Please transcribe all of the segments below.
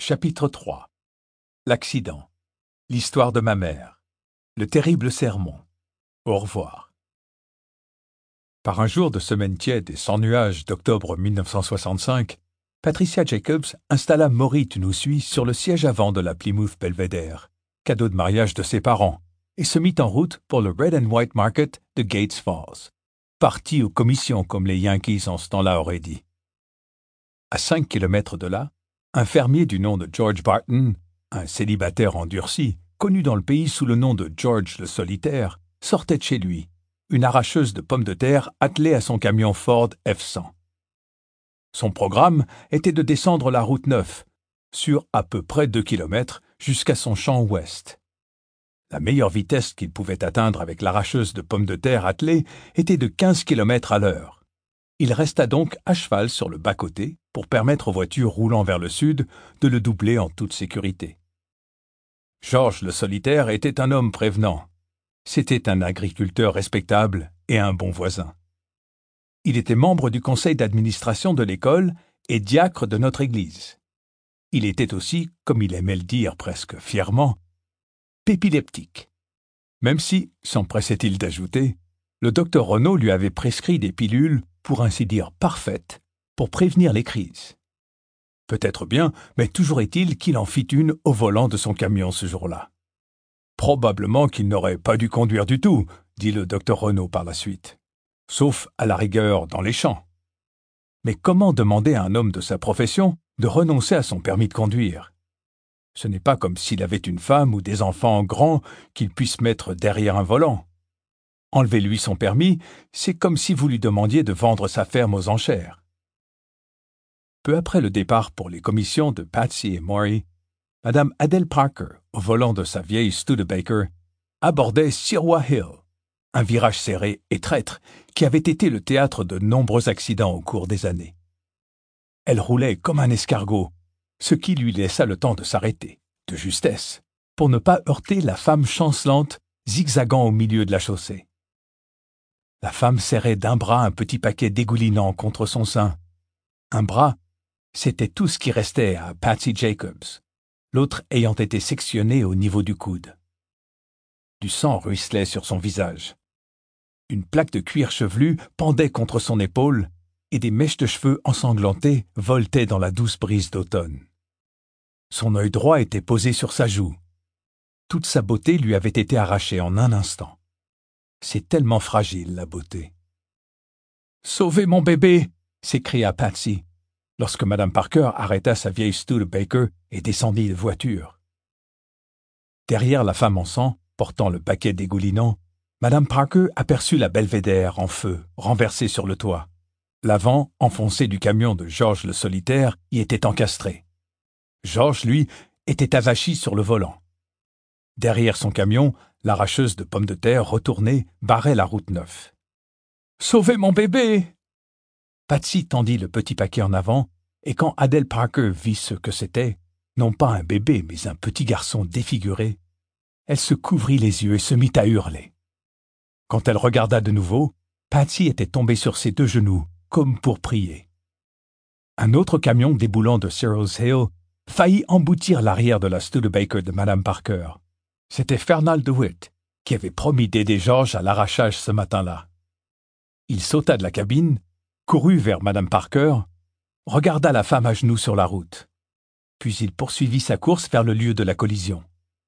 Chapitre 3. L'accident. L'histoire de ma mère. Le terrible sermon. Au revoir. Par un jour de semaine tiède et sans nuages d'octobre 1965, Patricia Jacobs installa Maury Tu nous suis sur le siège avant de la Plymouth Belvedere, cadeau de mariage de ses parents, et se mit en route pour le Red and White Market de Gates Falls, parti aux commissions comme les Yankees en ce temps-là auraient dit. À 5 kilomètres de là, un fermier du nom de George Barton, un célibataire endurci, connu dans le pays sous le nom de George le Solitaire, sortait de chez lui, une arracheuse de pommes de terre attelée à son camion Ford F-100. Son programme était de descendre la route 9, sur à peu près 2 kilomètres, jusqu'à son champ ouest. La meilleure vitesse qu'il pouvait atteindre avec l'arracheuse de pommes de terre attelée était de 15 kilomètres à l'heure. Il resta donc à cheval sur le bas-côté pour permettre aux voitures roulant vers le sud de le doubler en toute sécurité. Georges le Solitaire était un homme prévenant. C'était un agriculteur respectable et un bon voisin. Il était membre du conseil d'administration de l'école et diacre de notre église. Il était aussi, comme il aimait le dire presque fièrement, pépileptique. Même si, s'empressait-il d'ajouter, le docteur Renaud lui avait prescrit des pilules, pour ainsi dire parfaites, pour prévenir les crises. Peut-être bien, mais toujours est-il qu'il en fit une au volant de son camion ce jour-là. Probablement qu'il n'aurait pas dû conduire du tout, dit le docteur Renaud par la suite. Sauf à la rigueur dans les champs. Mais comment demander à un homme de sa profession de renoncer à son permis de conduire? Ce n'est pas comme s'il avait une femme ou des enfants grands qu'il puisse mettre derrière un volant. Enlevez-lui son permis, c'est comme si vous lui demandiez de vendre sa ferme aux enchères. Peu après le départ pour les commissions de Patsy et Maury, Madame Adele Parker, au volant de sa vieille Studebaker, abordait Sirois Hill, un virage serré et traître qui avait été le théâtre de nombreux accidents au cours des années. Elle roulait comme un escargot, ce qui lui laissa le temps de s'arrêter, de justesse, pour ne pas heurter la femme chancelante zigzagant au milieu de la chaussée. La femme serrait d'un bras un petit paquet dégoulinant contre son sein. Un bras, c'était tout ce qui restait à Patsy Jacobs, l'autre ayant été sectionné au niveau du coude. Du sang ruisselait sur son visage. Une plaque de cuir chevelu pendait contre son épaule et des mèches de cheveux ensanglantés voletaient dans la douce brise d'automne. Son œil droit était posé sur sa joue. Toute sa beauté lui avait été arrachée en un instant. C'est tellement fragile, la beauté. « Sauvez mon bébé !» s'écria Patsy, lorsque Mme Parker arrêta sa vieille Studebaker et descendit de voiture. Derrière la femme en sang, portant le paquet dégoulinant, Mme Parker aperçut la Belvédère en feu, renversée sur le toit. L'avant, enfoncé du camion de Georges le Solitaire, y était encastré. Georges, lui, était avachi sur le volant. Derrière son camion, l'arracheuse de pommes de terre retournée barrait la route 9. « Sauvez mon bébé !» Patsy tendit le petit paquet en avant, et quand Adele Parker vit ce que c'était, non pas un bébé, mais un petit garçon défiguré, elle se couvrit les yeux et se mit à hurler. Quand elle regarda de nouveau, Patsy était tombée sur ses 2 genoux, comme pour prier. Un autre camion déboulant de Searles Hill faillit emboutir l'arrière de la Studebaker de Mme Parker. C'était Fernald DeWitt, qui avait promis d'aider Georges à l'arrachage ce matin-là. Il sauta de la cabine, courut vers Mme Parker, regarda la femme à genoux sur la route. Puis il poursuivit sa course vers le lieu de la collision.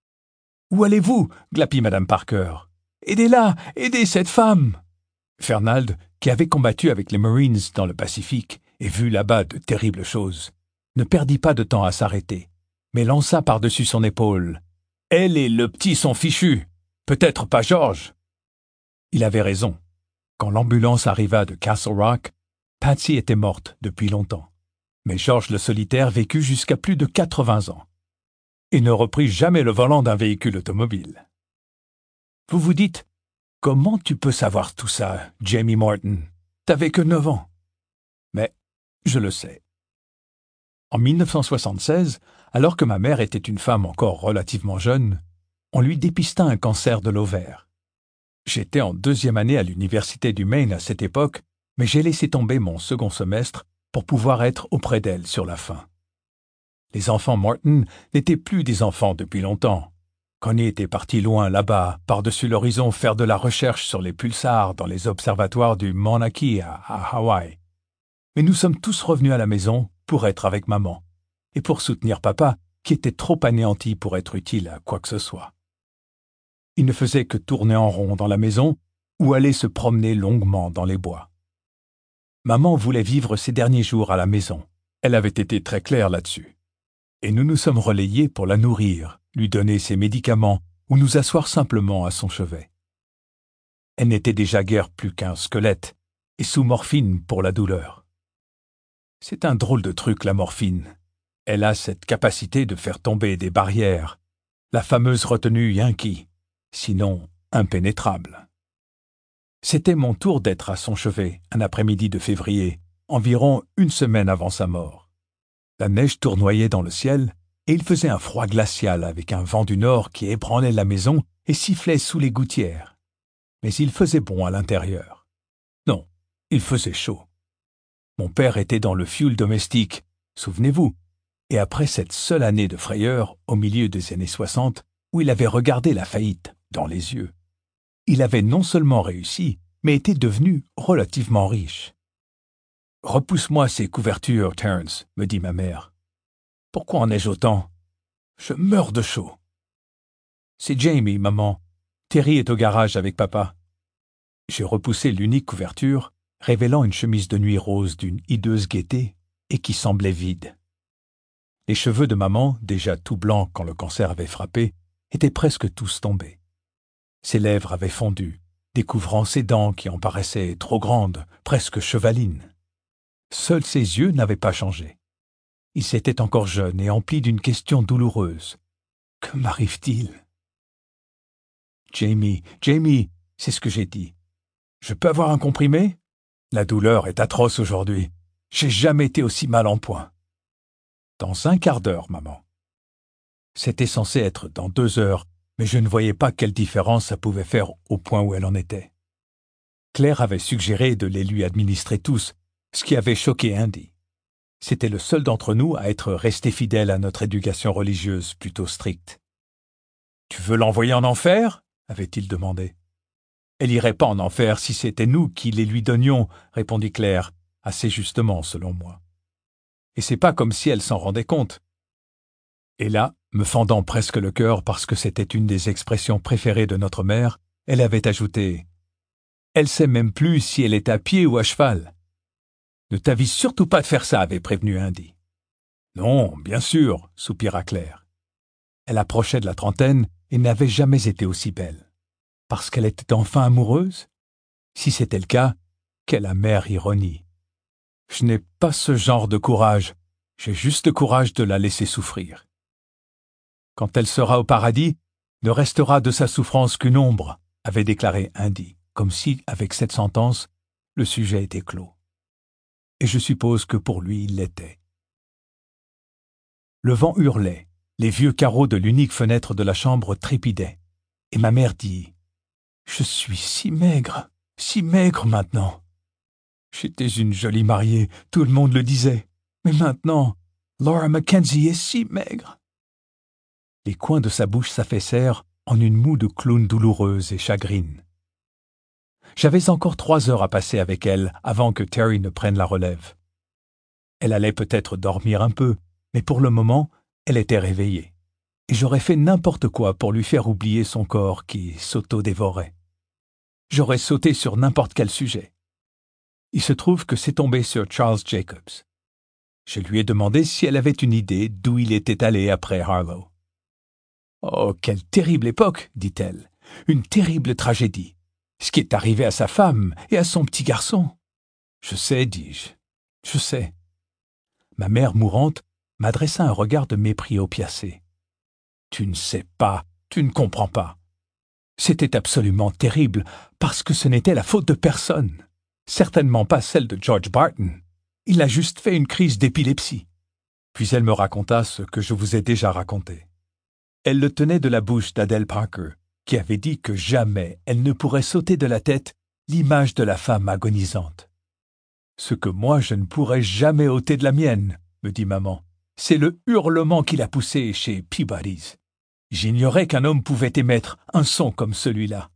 « Où allez-vous » glapit Mme Parker. « Aidez-la, aidez cette femme !» Fernald, qui avait combattu avec les Marines dans le Pacifique et vu là-bas de terribles choses, ne perdit pas de temps à s'arrêter, mais lança par-dessus son épaule. « Elle et le petit sont fichus. Peut-être pas Georges. » Il avait raison. Quand l'ambulance arriva de Castle Rock, Patsy était morte depuis longtemps. Mais Georges le Solitaire vécut jusqu'à plus de 80 ans. Et ne reprit jamais le volant d'un véhicule automobile. Vous vous dites, comment tu peux savoir tout ça, Jamie Morton? T'avais que 9 ans. Mais je le sais. En 1976, alors que ma mère était une femme encore relativement jeune, on lui dépista un cancer de l'ovaire. J'étais en 2e année à l'université du Maine à cette époque, mais j'ai laissé tomber mon second semestre pour pouvoir être auprès d'elle sur la fin. Les enfants Martin n'étaient plus des enfants depuis longtemps. Connie était parti loin là-bas, par-dessus l'horizon, faire de la recherche sur les pulsars dans les observatoires du Mauna Kea à Hawaï. Mais nous sommes tous revenus à la maison pour être avec maman et pour soutenir papa, qui était trop anéanti pour être utile à quoi que ce soit. Il ne faisait que tourner en rond dans la maison ou aller se promener longuement dans les bois. Maman voulait vivre ses derniers jours à la maison. Elle avait été très claire là-dessus. Et nous nous sommes relayés pour la nourrir, lui donner ses médicaments ou nous asseoir simplement à son chevet. Elle n'était déjà guère plus qu'un squelette et sous morphine pour la douleur. C'est un drôle de truc, la morphine. Elle a cette capacité de faire tomber des barrières, la fameuse retenue Yankee, sinon impénétrable. C'était mon tour d'être à son chevet un après-midi de février, environ une semaine avant sa mort. La neige tournoyait dans le ciel et il faisait un froid glacial avec un vent du nord qui ébranlait la maison et sifflait sous les gouttières. Mais il faisait bon à l'intérieur. Non, il faisait chaud. Mon père était dans le fioul domestique, souvenez-vous, et après cette seule année de frayeur au milieu des années 60, où il avait regardé la faillite dans les yeux, il avait non seulement réussi, mais était devenu relativement riche. « Repousse-moi ces couvertures, Terence, me dit ma mère. Pourquoi en ai-je autant? Je meurs de chaud. C'est Jamie, maman. Terry est au garage avec papa. J'ai repoussé l'unique couverture, révélant une chemise de nuit rose d'une hideuse gaieté et qui semblait vide. Les cheveux de maman, déjà tout blancs quand le cancer avait frappé, étaient presque tous tombés. Ses lèvres avaient fondu, découvrant ses dents qui en paraissaient trop grandes, presque chevalines. Seuls ses yeux n'avaient pas changé. Il s'était encore jeune et empli d'une question douloureuse. « Que m'arrive-t-il » ? « Jamie, Jamie, c'est ce que j'ai dit. Je peux avoir un comprimé ? La douleur est atroce aujourd'hui. J'ai jamais été aussi mal en point. » « Dans un quart d'heure, maman. » C'était censé être dans 2 heures, mais je ne voyais pas quelle différence ça pouvait faire au point où elle en était. Claire avait suggéré de les lui administrer tous, ce qui avait choqué Andy. C'était le seul d'entre nous à être resté fidèle à notre éducation religieuse plutôt stricte. « Tu veux l'envoyer en enfer ?» avait-il demandé. « Elle irait pas en enfer si c'était nous qui les lui donnions, » répondit Claire, assez justement selon moi. Et c'est pas comme si elle s'en rendait compte. Et là, me fendant presque le cœur parce que c'était une des expressions préférées de notre mère, elle avait ajouté « Elle sait même plus si elle est à pied ou à cheval. » « Ne t'avise surtout pas de faire ça, avait prévenu Andy. « Non, bien sûr, soupira Claire. Elle approchait de la trentaine et n'avait jamais été aussi belle. Parce qu'elle était enfin amoureuse? Si c'était le cas, quelle amère ironie. Je n'ai pas ce genre de courage, j'ai juste le courage de la laisser souffrir. Quand elle sera au paradis, ne restera de sa souffrance qu'une ombre, avait déclaré Andy, comme si, avec cette sentence, le sujet était clos. Et je suppose que pour lui il l'était. Le vent hurlait, les vieux carreaux de l'unique fenêtre de la chambre trépidaient, et ma mère dit « Je suis si maigre maintenant. » J'étais une jolie mariée, tout le monde le disait, mais maintenant, Laura Mackenzie est si maigre. Les coins de sa bouche s'affaissèrent en une moue de clown douloureuse et chagrine. J'avais encore 3 heures à passer avec elle avant que Terry ne prenne la relève. Elle allait peut-être dormir un peu, mais pour le moment, elle était réveillée. Et j'aurais fait n'importe quoi pour lui faire oublier son corps qui s'auto-dévorait. J'aurais sauté sur n'importe quel sujet. Il se trouve que c'est tombé sur Charles Jacobs. Je lui ai demandé si elle avait une idée d'où il était allé après Harlow. « Oh, quelle terrible époque, dit-elle. Une terrible tragédie. Ce qui est arrivé à sa femme et à son petit garçon. »« Je sais, dis-je. Je sais. » Ma mère mourante m'adressa un regard de mépris opiacé. « Tu ne sais pas, tu ne comprends pas. C'était absolument terrible parce que ce n'était la faute de personne. Certainement pas celle de George Barton. Il a juste fait une crise d'épilepsie. » Puis elle me raconta ce que je vous ai déjà raconté. Elle le tenait de la bouche d'Adele Parker, qui avait dit que jamais elle ne pourrait s'ôter de la tête l'image de la femme agonisante. « Ce que moi je ne pourrais jamais ôter de la mienne, » me dit maman, C'est le hurlement qui l'a poussé chez Peabody's. J'ignorais qu'un homme pouvait émettre un son comme celui-là.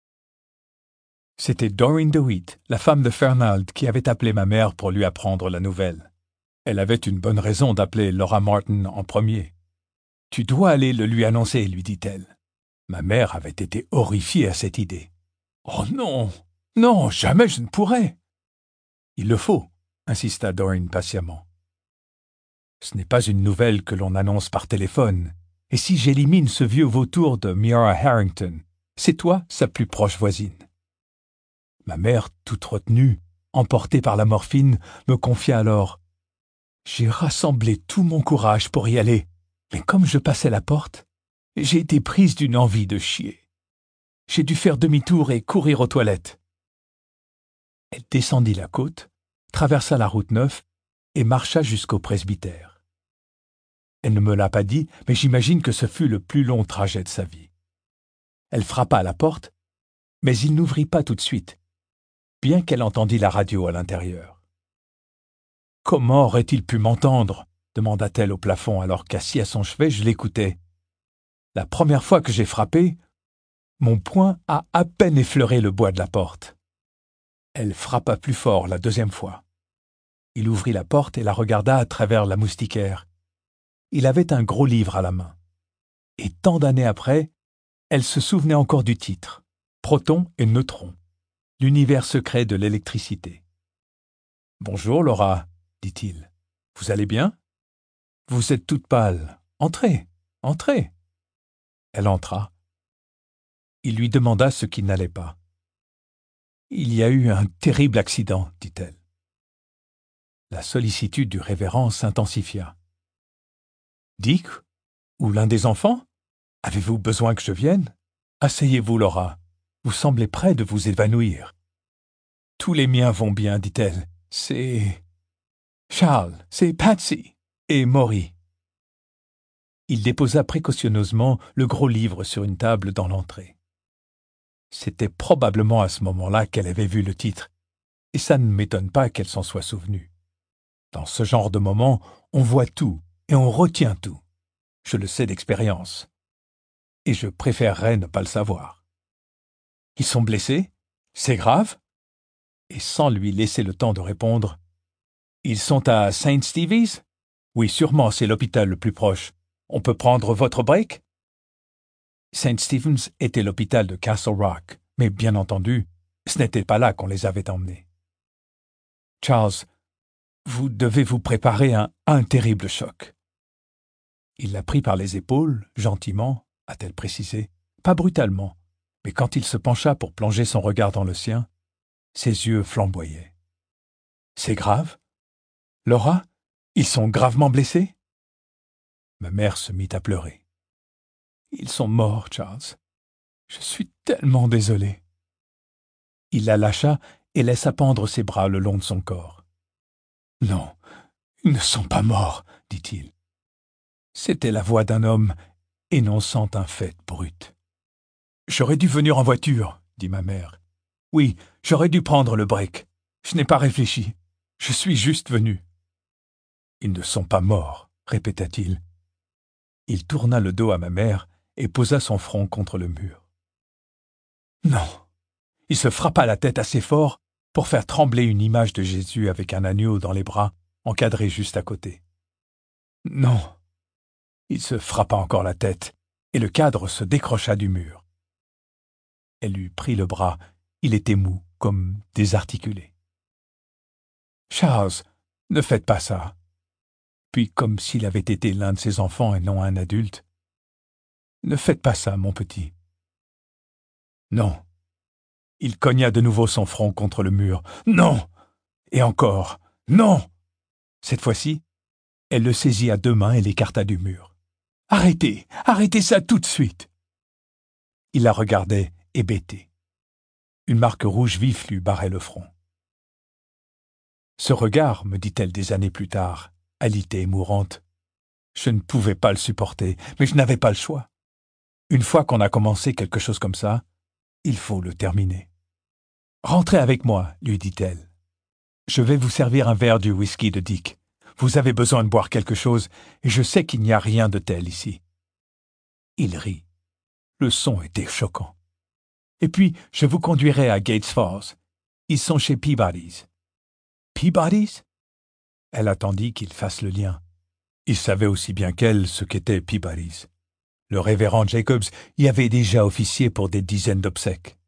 C'était Doreen DeWitt, la femme de Fernald, qui avait appelé ma mère pour lui apprendre la nouvelle. Elle avait une bonne raison d'appeler Laura Martin en premier. « Tu dois aller le lui annoncer, » lui dit-elle. Ma mère avait été horrifiée à cette idée. « Oh non, non, jamais je ne pourrais !»« Il le faut, » insista Doreen patiemment. « Ce n'est pas une nouvelle que l'on annonce par téléphone. Et si j'élimine ce vieux vautour de Miara Harrington, c'est toi, sa plus proche voisine. » Ma mère, toute retenue, emportée par la morphine, me confia alors. J'ai rassemblé tout mon courage pour y aller, mais comme je passais la porte, j'ai été prise d'une envie de chier. J'ai dû faire demi-tour et courir aux toilettes. Elle descendit la côte, traversa la route 9 et marcha jusqu'au presbytère. Elle ne me l'a pas dit, mais j'imagine que ce fut le plus long trajet de sa vie. Elle frappa à la porte, mais il n'ouvrit pas tout de suite, bien qu'elle entendît la radio à l'intérieur. « Comment aurait-il pu m'entendre » demanda-t-elle au plafond alors qu'assis à son chevet, je l'écoutais. La première fois que j'ai frappé, mon poing a à peine effleuré le bois de la porte. Elle frappa plus fort la deuxième fois. Il ouvrit la porte et la regarda à travers la moustiquaire. Il avait un gros livre à la main. Et tant d'années après, elle se souvenait encore du titre « Protons et neutrons, l'univers secret de l'électricité ». « Bonjour, Laura, » dit-il. « Vous allez bien ? Vous êtes toute pâle. Entrez, entrez. » Elle entra. Il lui demanda ce qui n'allait pas. « Il y a eu un terrible accident, » dit-elle. La sollicitude du révérend s'intensifia. « Dick, ou l'un des enfants ? Avez-vous besoin que je vienne ? Asseyez-vous, Laura. Vous semblez près de vous évanouir. »« Tous les miens vont bien, » dit-elle. « C'est Charles, c'est Patsy et Maury. » Il déposa précautionneusement le gros livre sur une table dans l'entrée. C'était probablement à ce moment-là qu'elle avait vu le titre, et ça ne m'étonne pas qu'elle s'en soit souvenue. Dans ce genre de moment, on voit tout et on retient tout. Je le sais d'expérience. Et je préférerais ne pas le savoir. « Ils sont blessés ? C'est grave ?» Et sans lui laisser le temps de répondre, « Ils sont à St. Stevie's ? Oui, sûrement, c'est l'hôpital le plus proche. On peut prendre votre break ?» St. Stephen's était l'hôpital de Castle Rock, mais bien entendu, ce n'était pas là qu'on les avait emmenés. « Charles, vous devez vous préparer à un terrible choc. » Il la prit par les épaules, gentiment, a-t-elle précisé, pas brutalement, mais quand il se pencha pour plonger son regard dans le sien, ses yeux flamboyaient. « C'est grave ? Laura, ils sont gravement blessés ?» Ma mère se mit à pleurer. « Ils sont morts, Charles. Je suis tellement désolé. » Il la lâcha et laissa pendre ses bras le long de son corps. « Non, ils ne sont pas morts, » dit-il. C'était la voix d'un homme énonçant un fait brut. « J'aurais dû venir en voiture, » dit ma mère. « Oui, j'aurais dû prendre le break. Je n'ai pas réfléchi. Je suis juste venu. »« Ils ne sont pas morts, » répéta-t-il. Il tourna le dos à ma mère et posa son front contre le mur. Non, il se frappa la tête assez fort pour faire trembler une image de Jésus avec un agneau dans les bras, encadré juste à côté. Non, il se frappa encore la tête et le cadre se décrocha du mur. Elle lui prit le bras, il était mou, comme désarticulé. « Charles, ne faites pas ça. » Puis, comme s'il avait été l'un de ses enfants et non un adulte, « Ne faites pas ça, mon petit. » Non. Il cogna de nouveau son front contre le mur. « Non !» Et encore. « Non !» Cette fois-ci, elle le saisit à deux mains et l'écarta du mur. « Arrêtez, arrêtez ça tout de suite !» Il la regardait, hébété. Une marque rouge vif lui barrait le front. « Ce regard, me dit-elle des années plus tard, alitée et mourante, je ne pouvais pas le supporter, mais je n'avais pas le choix. Une fois qu'on a commencé quelque chose comme ça, il faut le terminer. « Rentrez avec moi, lui dit-elle. Je vais vous servir un verre du whisky de Dick. vous avez besoin de boire quelque chose, et je sais qu'il n'y a rien de tel ici. » Il rit. Le son était choquant. « Et puis, je vous conduirai à Gates Falls. Ils sont chez Peabody's. »« Peabody's ?» Elle attendit qu'il fasse le lien. Il savait aussi bien qu'elle ce qu'était Peabody's. Le révérend Jacobs y avait déjà officié pour des dizaines d'obsèques.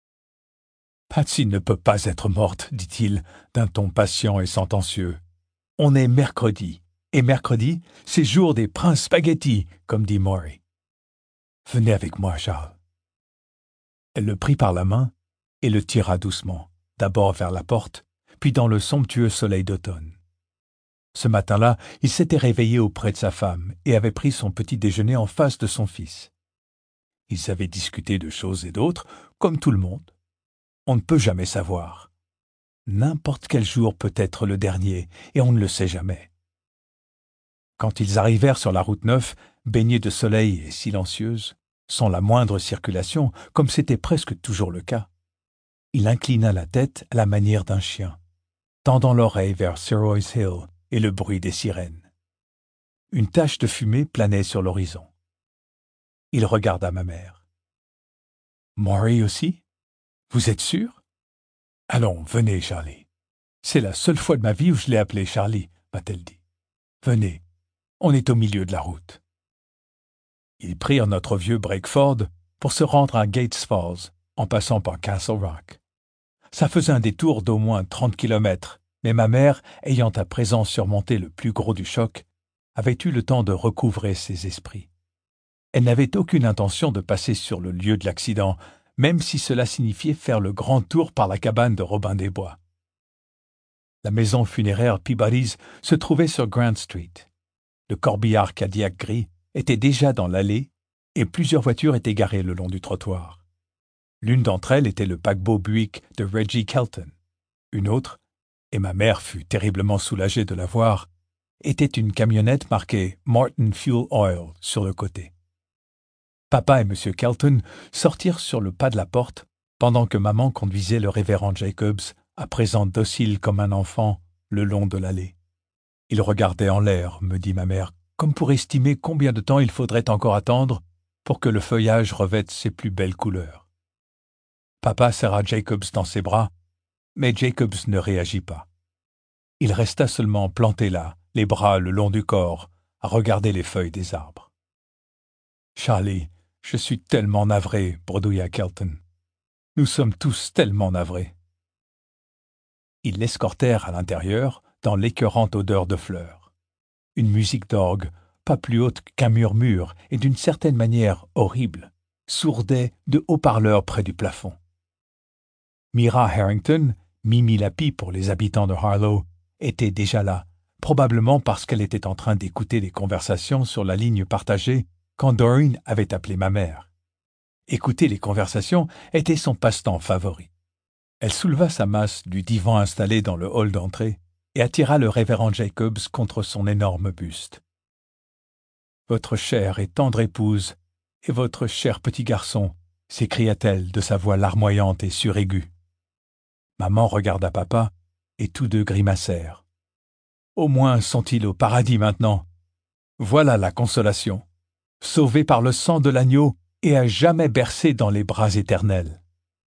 « Patsy ne peut pas être morte, dit-il, d'un ton patient et sentencieux. On est mercredi, et mercredi, c'est jour des princes spaghettis, comme dit Maury. Venez avec moi, Charles. » Elle le prit par la main et le tira doucement, d'abord vers la porte, puis dans le somptueux soleil d'automne. Ce matin-là, il s'était réveillé auprès de sa femme et avait pris son petit déjeuner en face de son fils. Ils avaient discuté de choses et d'autres, comme tout le monde. On ne peut jamais savoir. N'importe quel jour peut être le dernier, et on ne le sait jamais. Quand ils arrivèrent sur la route 9, baignée de soleil et silencieuse, sans la moindre circulation, comme c'était presque toujours le cas, il inclina la tête à la manière d'un chien, tendant l'oreille vers Surroy's Hill et le bruit des sirènes. Une tache de fumée planait sur l'horizon. Il regarda ma mère. « Maury aussi? Vous êtes sûr? »« Allons, venez, Charlie. C'est la seule fois de ma vie où je l'ai appelé Charlie, m'a-t-elle dit. Venez, on est au milieu de la route. » Ils prirent notre vieux Breakford pour se rendre à Gates Falls, en passant par Castle Rock. Ça faisait un détour d'au moins 30 kilomètres, mais ma mère, ayant à présent surmonté le plus gros du choc, avait eu le temps de recouvrer ses esprits. Elle n'avait aucune intention de passer sur le lieu de l'accident, même si cela signifiait faire le grand tour par la cabane de Robin des Bois. La maison funéraire Peabody's se trouvait sur Grant Street. Le corbillard Cadillac gris était déjà dans l'allée et plusieurs voitures étaient garées le long du trottoir. L'une d'entre elles était le paquebot Buick de Reggie Kelton. Une autre, et ma mère fut terriblement soulagée de la voir, était une camionnette marquée Martin Fuel Oil sur le côté. Papa et M. Kelton sortirent sur le pas de la porte pendant que maman conduisait le révérend Jacobs, à présent docile comme un enfant, le long de l'allée. Il regardait en l'air, me dit ma mère, comme pour estimer combien de temps il faudrait encore attendre pour que le feuillage revête ses plus belles couleurs. Papa serra Jacobs dans ses bras, mais Jacobs ne réagit pas. Il resta seulement planté là, les bras le long du corps, à regarder les feuilles des arbres. « Charlie, je suis tellement navré, » bredouilla Kelton. « Nous sommes tous tellement navrés. » Ils l'escortèrent à l'intérieur, dans l'écœurante odeur de fleurs. Une musique d'orgue, pas plus haute qu'un murmure et d'une certaine manière horrible, sourdait de haut-parleurs près du plafond. Myra Harrington, Mimi Lapi pour les habitants de Harlow, était déjà là, probablement parce qu'elle était en train d'écouter les conversations sur la ligne partagée quand Doreen avait appelé ma mère. Écouter les conversations était son passe-temps favori. Elle souleva sa masse du divan installé dans le hall d'entrée et attira le révérend Jacobs contre son énorme buste. « Votre chère et tendre épouse et votre cher petit garçon » s'écria-t-elle de sa voix larmoyante et suraiguë. Maman regarda papa et tous deux grimacèrent. Au moins sont-ils au paradis maintenant. Voilà la consolation. Sauvés par le sang de l'agneau et à jamais bercés dans les bras éternels.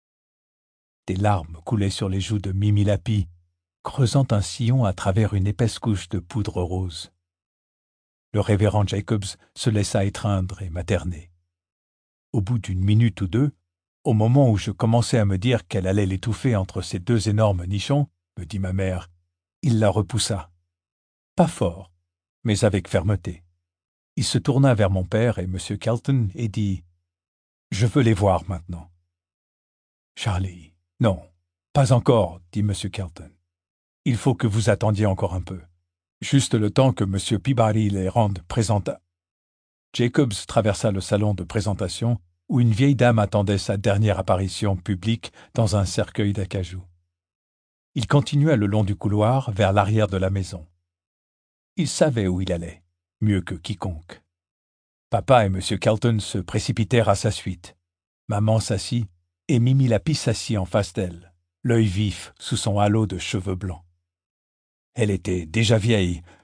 Des larmes coulaient sur les joues de Mimi Lapi, creusant un sillon à travers une épaisse couche de poudre rose. Le révérend Jacobs se laissa étreindre et materner. Au bout d'une minute ou deux, au moment où je commençais à me dire qu'elle allait l'étouffer entre ces deux énormes nichons, me dit ma mère, il la repoussa. Pas fort, mais avec fermeté. Il se tourna vers mon père et M. Kelton et dit « Je veux les voir maintenant. »« Charlie, non, pas encore, dit M. Kelton. Il faut que vous attendiez encore un peu. Juste le temps que M. Peabody les rende présenta. » Jacobs traversa le salon de présentation où une vieille dame attendait sa dernière apparition publique dans un cercueil d'acajou. Il continua le long du couloir vers l'arrière de la maison. Il savait où il allait, mieux que quiconque. Papa et M. Kelton se précipitèrent à sa suite. Maman s'assit et Mimi Lapi s'assit en face d'elle, l'œil vif sous son halo de cheveux blancs. Elle était déjà vieille,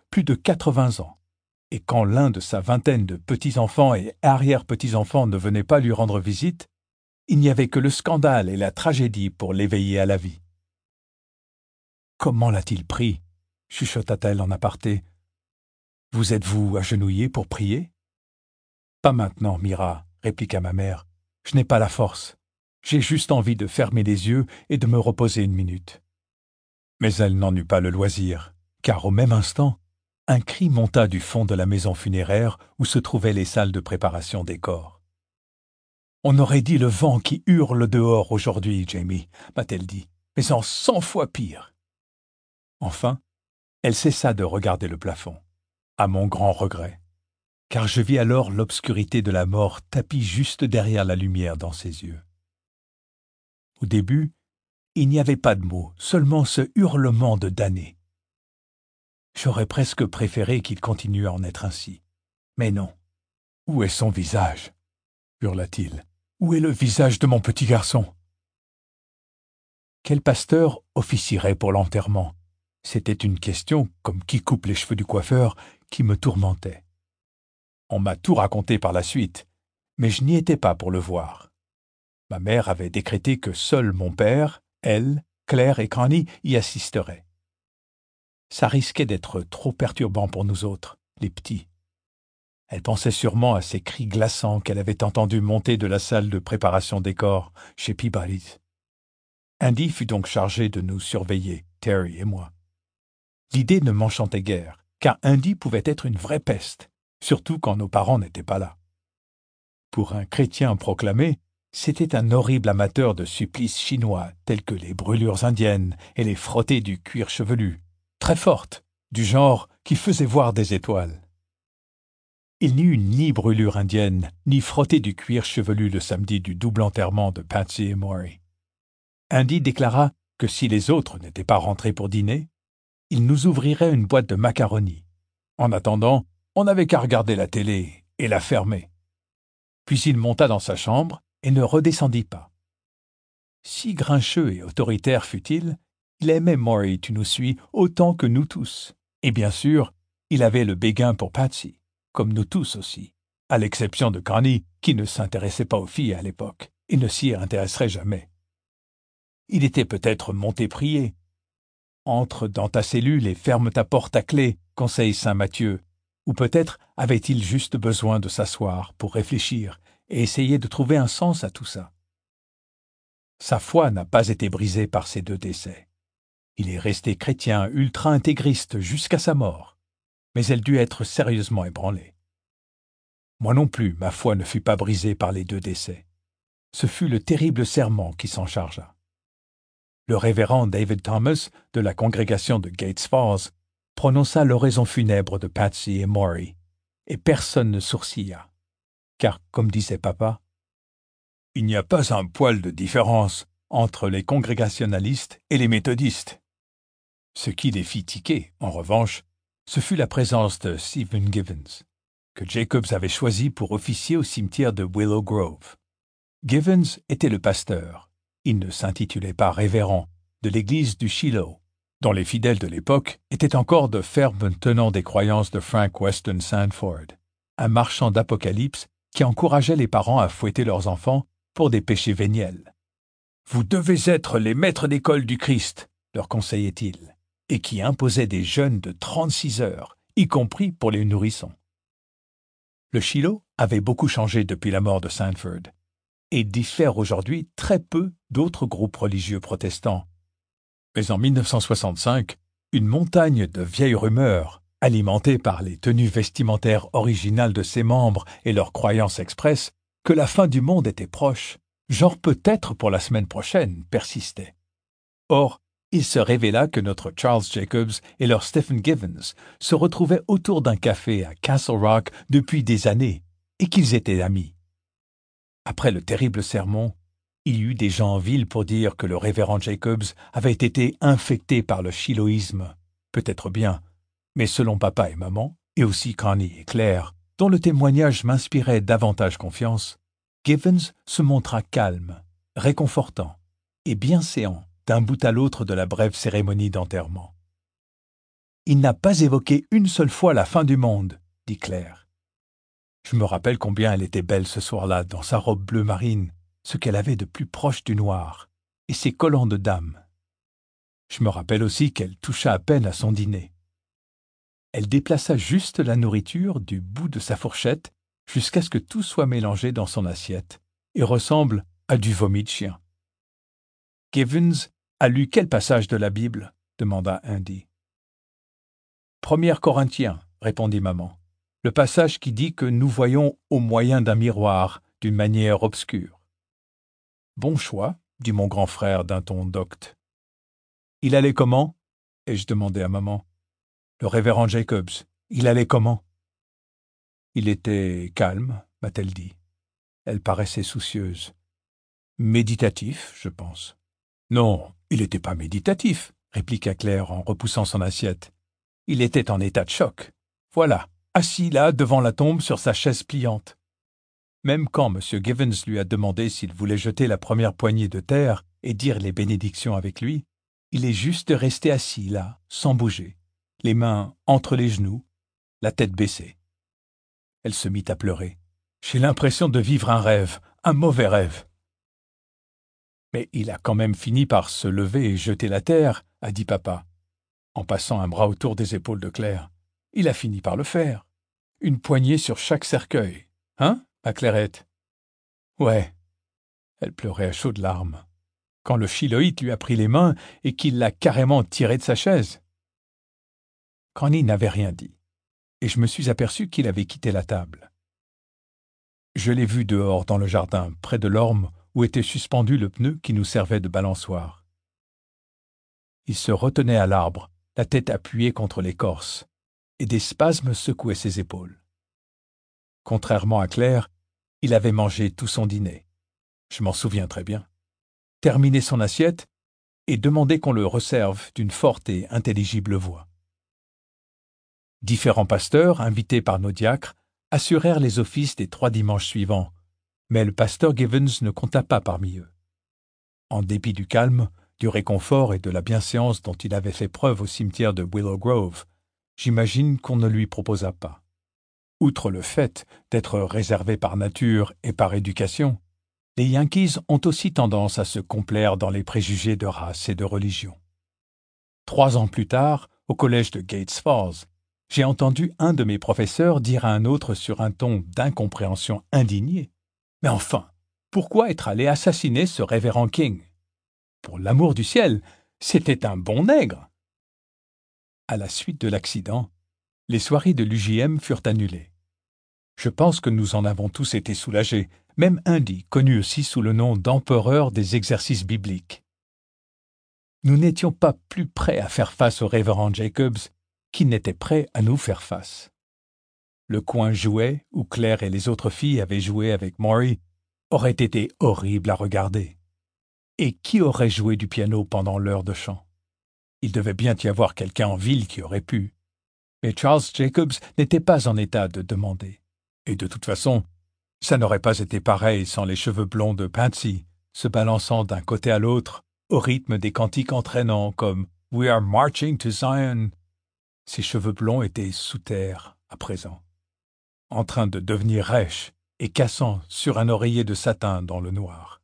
plus de 80 ans, et quand l'un de sa vingtaine de petits-enfants et arrière-petits-enfants ne venait pas lui rendre visite, il n'y avait que le scandale et la tragédie pour l'éveiller à la vie. « Comment l'a-t-il pris » chuchota-t-elle en aparté. « Vous êtes-vous agenouillé pour prier ?»« Pas maintenant, Mira, » répliqua ma mère. « Je n'ai pas la force. J'ai juste envie de fermer les yeux et de me reposer une minute. » Mais elle n'en eut pas le loisir, car au même instant, un cri monta du fond de la maison funéraire où se trouvaient les salles de préparation des corps. « On aurait dit le vent qui hurle dehors aujourd'hui, Jamie, m'a-t-elle dit, mais en 100 fois pire. » Enfin, elle cessa de regarder le plafond, à mon grand regret, car je vis alors l'obscurité de la mort tapie juste derrière la lumière dans ses yeux. Au début, il n'y avait pas de mots, seulement ce hurlement de damné. J'aurais presque préféré qu'il continue à en être ainsi. Mais non. « Où est son visage ?» hurla-t-il. « Où est le visage de mon petit garçon ?» Quel pasteur officierait pour l'enterrement? C'était une question, comme qui coupe les cheveux du coiffeur, qui me tourmentait. On m'a tout raconté par la suite, mais je n'y étais pas pour le voir. Ma mère avait décrété que seul mon père, elle, Claire et Connie y assisteraient. Ça risquait d'être trop perturbant pour nous autres, les petits. Elle pensait sûrement à ces cris glaçants qu'elle avait entendus monter de la salle de préparation des corps chez Peabody's. Andy fut donc chargé de nous surveiller, Terry et moi. L'idée ne m'enchantait guère, car Andy pouvait être une vraie peste, surtout quand nos parents n'étaient pas là. Pour un chrétien proclamé, c'était un horrible amateur de supplices chinois tels que les brûlures indiennes et les frottées du cuir chevelu, très fortes, du genre qui faisait voir des étoiles. Il n'y eut ni brûlure indienne, ni frottée du cuir chevelu le samedi du double enterrement de Patsy et Maury. Andy déclara que si les autres n'étaient pas rentrés pour dîner, il nous ouvrirait une boîte de macaroni. En attendant, on n'avait qu'à regarder la télé et la fermer. Puis il monta dans sa chambre et ne redescendit pas. Si grincheux et autoritaire fut-il, il aimait Maury, tu nous suis, autant que nous tous. Et bien sûr, il avait le béguin pour Patsy, comme nous tous aussi, à l'exception de Connie, qui ne s'intéressait pas aux filles à l'époque et ne s'y intéresserait jamais. Il était peut-être monté prier. Entre dans ta cellule et ferme ta porte à clé, conseille saint Matthieu. Ou peut-être avait-il juste besoin de s'asseoir pour réfléchir et essayer de trouver un sens à tout ça. Sa foi n'a pas été brisée par ces 2 décès. Il est resté chrétien ultra-intégriste jusqu'à sa mort, mais elle dut être sérieusement ébranlée. Moi non plus, ma foi ne fut pas brisée par les 2 décès. Ce fut le terrible serment qui s'en chargea. Le révérend David Thomas, de la congrégation de Gates Falls, prononça l'oraison funèbre de Patsy et Maury, et personne ne sourcilla, car, comme disait papa, « Il n'y a pas un poil de différence entre les congrégationalistes et les méthodistes. » Ce qui les fit tiquer, en revanche, ce fut la présence de Stephen Givens, que Jacobs avait choisi pour officier au cimetière de Willow Grove. Givens était le pasteur, il ne s'intitulait pas révérend, de l'église du Shiloh, dont les fidèles de l'époque étaient encore de fermes tenants des croyances de Frank Weston Sanford, un marchand d'Apocalypse qui encourageait les parents à fouetter leurs enfants pour des péchés véniels. « Vous devez être les maîtres d'école du Christ », leur conseillait-il, et qui imposait des jeûnes de 36 heures, y compris pour les nourrissons. Le Shiloh avait beaucoup changé depuis la mort de Sanford, et diffère aujourd'hui très peu d'autres groupes religieux protestants. Mais en 1965, une montagne de vieilles rumeurs, alimentées par les tenues vestimentaires originales de ses membres et leurs croyances expresses, que la fin du monde était proche, genre peut-être pour la semaine prochaine, persistait. Or, il se révéla que notre Charles Jacobs et leur Stephen Givens se retrouvaient autour d'un café à Castle Rock depuis des années, et qu'ils étaient amis. Après le terrible sermon, il y eut des gens en ville pour dire que le révérend Jacobs avait été infecté par le shilohisme. Peut-être bien, mais selon papa et maman, et aussi Connie et Claire, dont le témoignage m'inspirait davantage confiance, Givens se montra calme, réconfortant et bienséant d'un bout à l'autre de la brève cérémonie d'enterrement. Il n'a pas évoqué une seule fois la fin du monde, dit Claire. Je me rappelle combien elle était belle ce soir-là, dans sa robe bleu marine, ce qu'elle avait de plus proche du noir, et ses collants de dame. Je me rappelle aussi qu'elle toucha à peine à son dîner. Elle déplaça juste la nourriture du bout de sa fourchette jusqu'à ce que tout soit mélangé dans son assiette et ressemble à du vomi de chien. « Givens a lu quel passage de la Bible ?» demanda Andy. « 1 Corinthiens, répondit maman. Le passage qui dit que nous voyons au moyen d'un miroir, d'une manière obscure. Bon choix, dit mon grand frère d'un ton docte. Il allait comment? Ai-je demandé à maman. Le révérend Jacobs, il allait comment? Il était calme, m'a-t-elle dit. Elle paraissait soucieuse. Méditatif, je pense. Non, il n'était pas méditatif, répliqua Claire en repoussant son assiette. Il était en état de choc. Voilà, assis là devant la tombe sur sa chaise pliante. Même quand M. Givens lui a demandé s'il voulait jeter la première poignée de terre et dire les bénédictions avec lui, il est juste resté assis là, sans bouger, les mains entre les genoux, la tête baissée. Elle se mit à pleurer. J'ai l'impression de vivre un rêve, un mauvais rêve. Mais il a quand même fini par se lever et jeter la terre, a dit papa, en passant un bras autour des épaules de Claire. Il a fini par le faire. Une poignée sur chaque cercueil. Hein, ma Clairette? Ouais. Elle pleurait à chaudes larmes. Quand le Chiloïte lui a pris les mains et qu'il l'a carrément tiré de sa chaise. Connie n'avait rien dit, et je me suis aperçu qu'il avait quitté la table. Je l'ai vu dehors dans le jardin, près de l'orme où était suspendu le pneu qui nous servait de balançoire. Il se retenait à l'arbre, la tête appuyée contre l'écorce, et des spasmes secouaient ses épaules. Contrairement à Claire, il avait mangé tout son dîner. Je m'en souviens très bien. Terminé son assiette et demandé qu'on le resserve d'une forte et intelligible voix. Différents pasteurs, invités par nos diacres, assurèrent les offices des 3 dimanches suivants, mais le pasteur Givens ne compta pas parmi eux. En dépit du calme, du réconfort et de la bienséance dont il avait fait preuve au cimetière de Willow Grove, j'imagine qu'on ne lui proposa pas. Outre le fait d'être réservé par nature et par éducation, les Yankees ont aussi tendance à se complaire dans les préjugés de race et de religion. 3 ans plus tard, au collège de Gates Falls, j'ai entendu un de mes professeurs dire à un autre sur un ton d'incompréhension indignée. « Mais enfin, pourquoi être allé assassiner ce révérend King? Pour l'amour du ciel, c'était un bon nègre !» À la suite de l'accident, les soirées de l'UJM furent annulées. Je pense que nous en avons tous été soulagés, même Andy, connu aussi sous le nom d'empereur des exercices bibliques. Nous n'étions pas plus prêts à faire face au révérend Jacobs qu'il n'était prêt à nous faire face. Le coin jouet, où Claire et les autres filles avaient joué avec Maury, aurait été horrible à regarder. Et qui aurait joué du piano pendant l'heure de chant? Il devait bien y avoir quelqu'un en ville qui aurait pu. Mais Charles Jacobs n'était pas en état de demander. Et de toute façon, ça n'aurait pas été pareil sans les cheveux blonds de Patsy, se balançant d'un côté à l'autre, au rythme des cantiques entraînants comme « We are marching to Zion ». Ses cheveux blonds étaient sous terre, à présent, en train de devenir rêches et cassant sur un oreiller de satin dans le noir.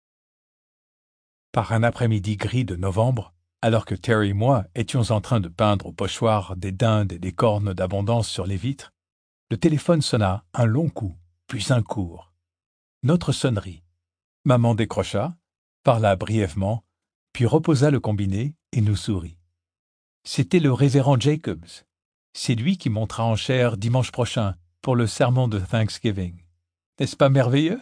Par un après-midi gris de novembre, alors que Terry et moi étions en train de peindre au pochoir des dindes et des cornes d'abondance sur les vitres, le téléphone sonna un long coup, puis un court. Notre sonnerie. Maman décrocha, parla brièvement, puis reposa le combiné et nous sourit. C'était le révérend Jacobs. C'est lui qui montera en chair dimanche prochain pour le sermon de Thanksgiving. N'est-ce pas merveilleux?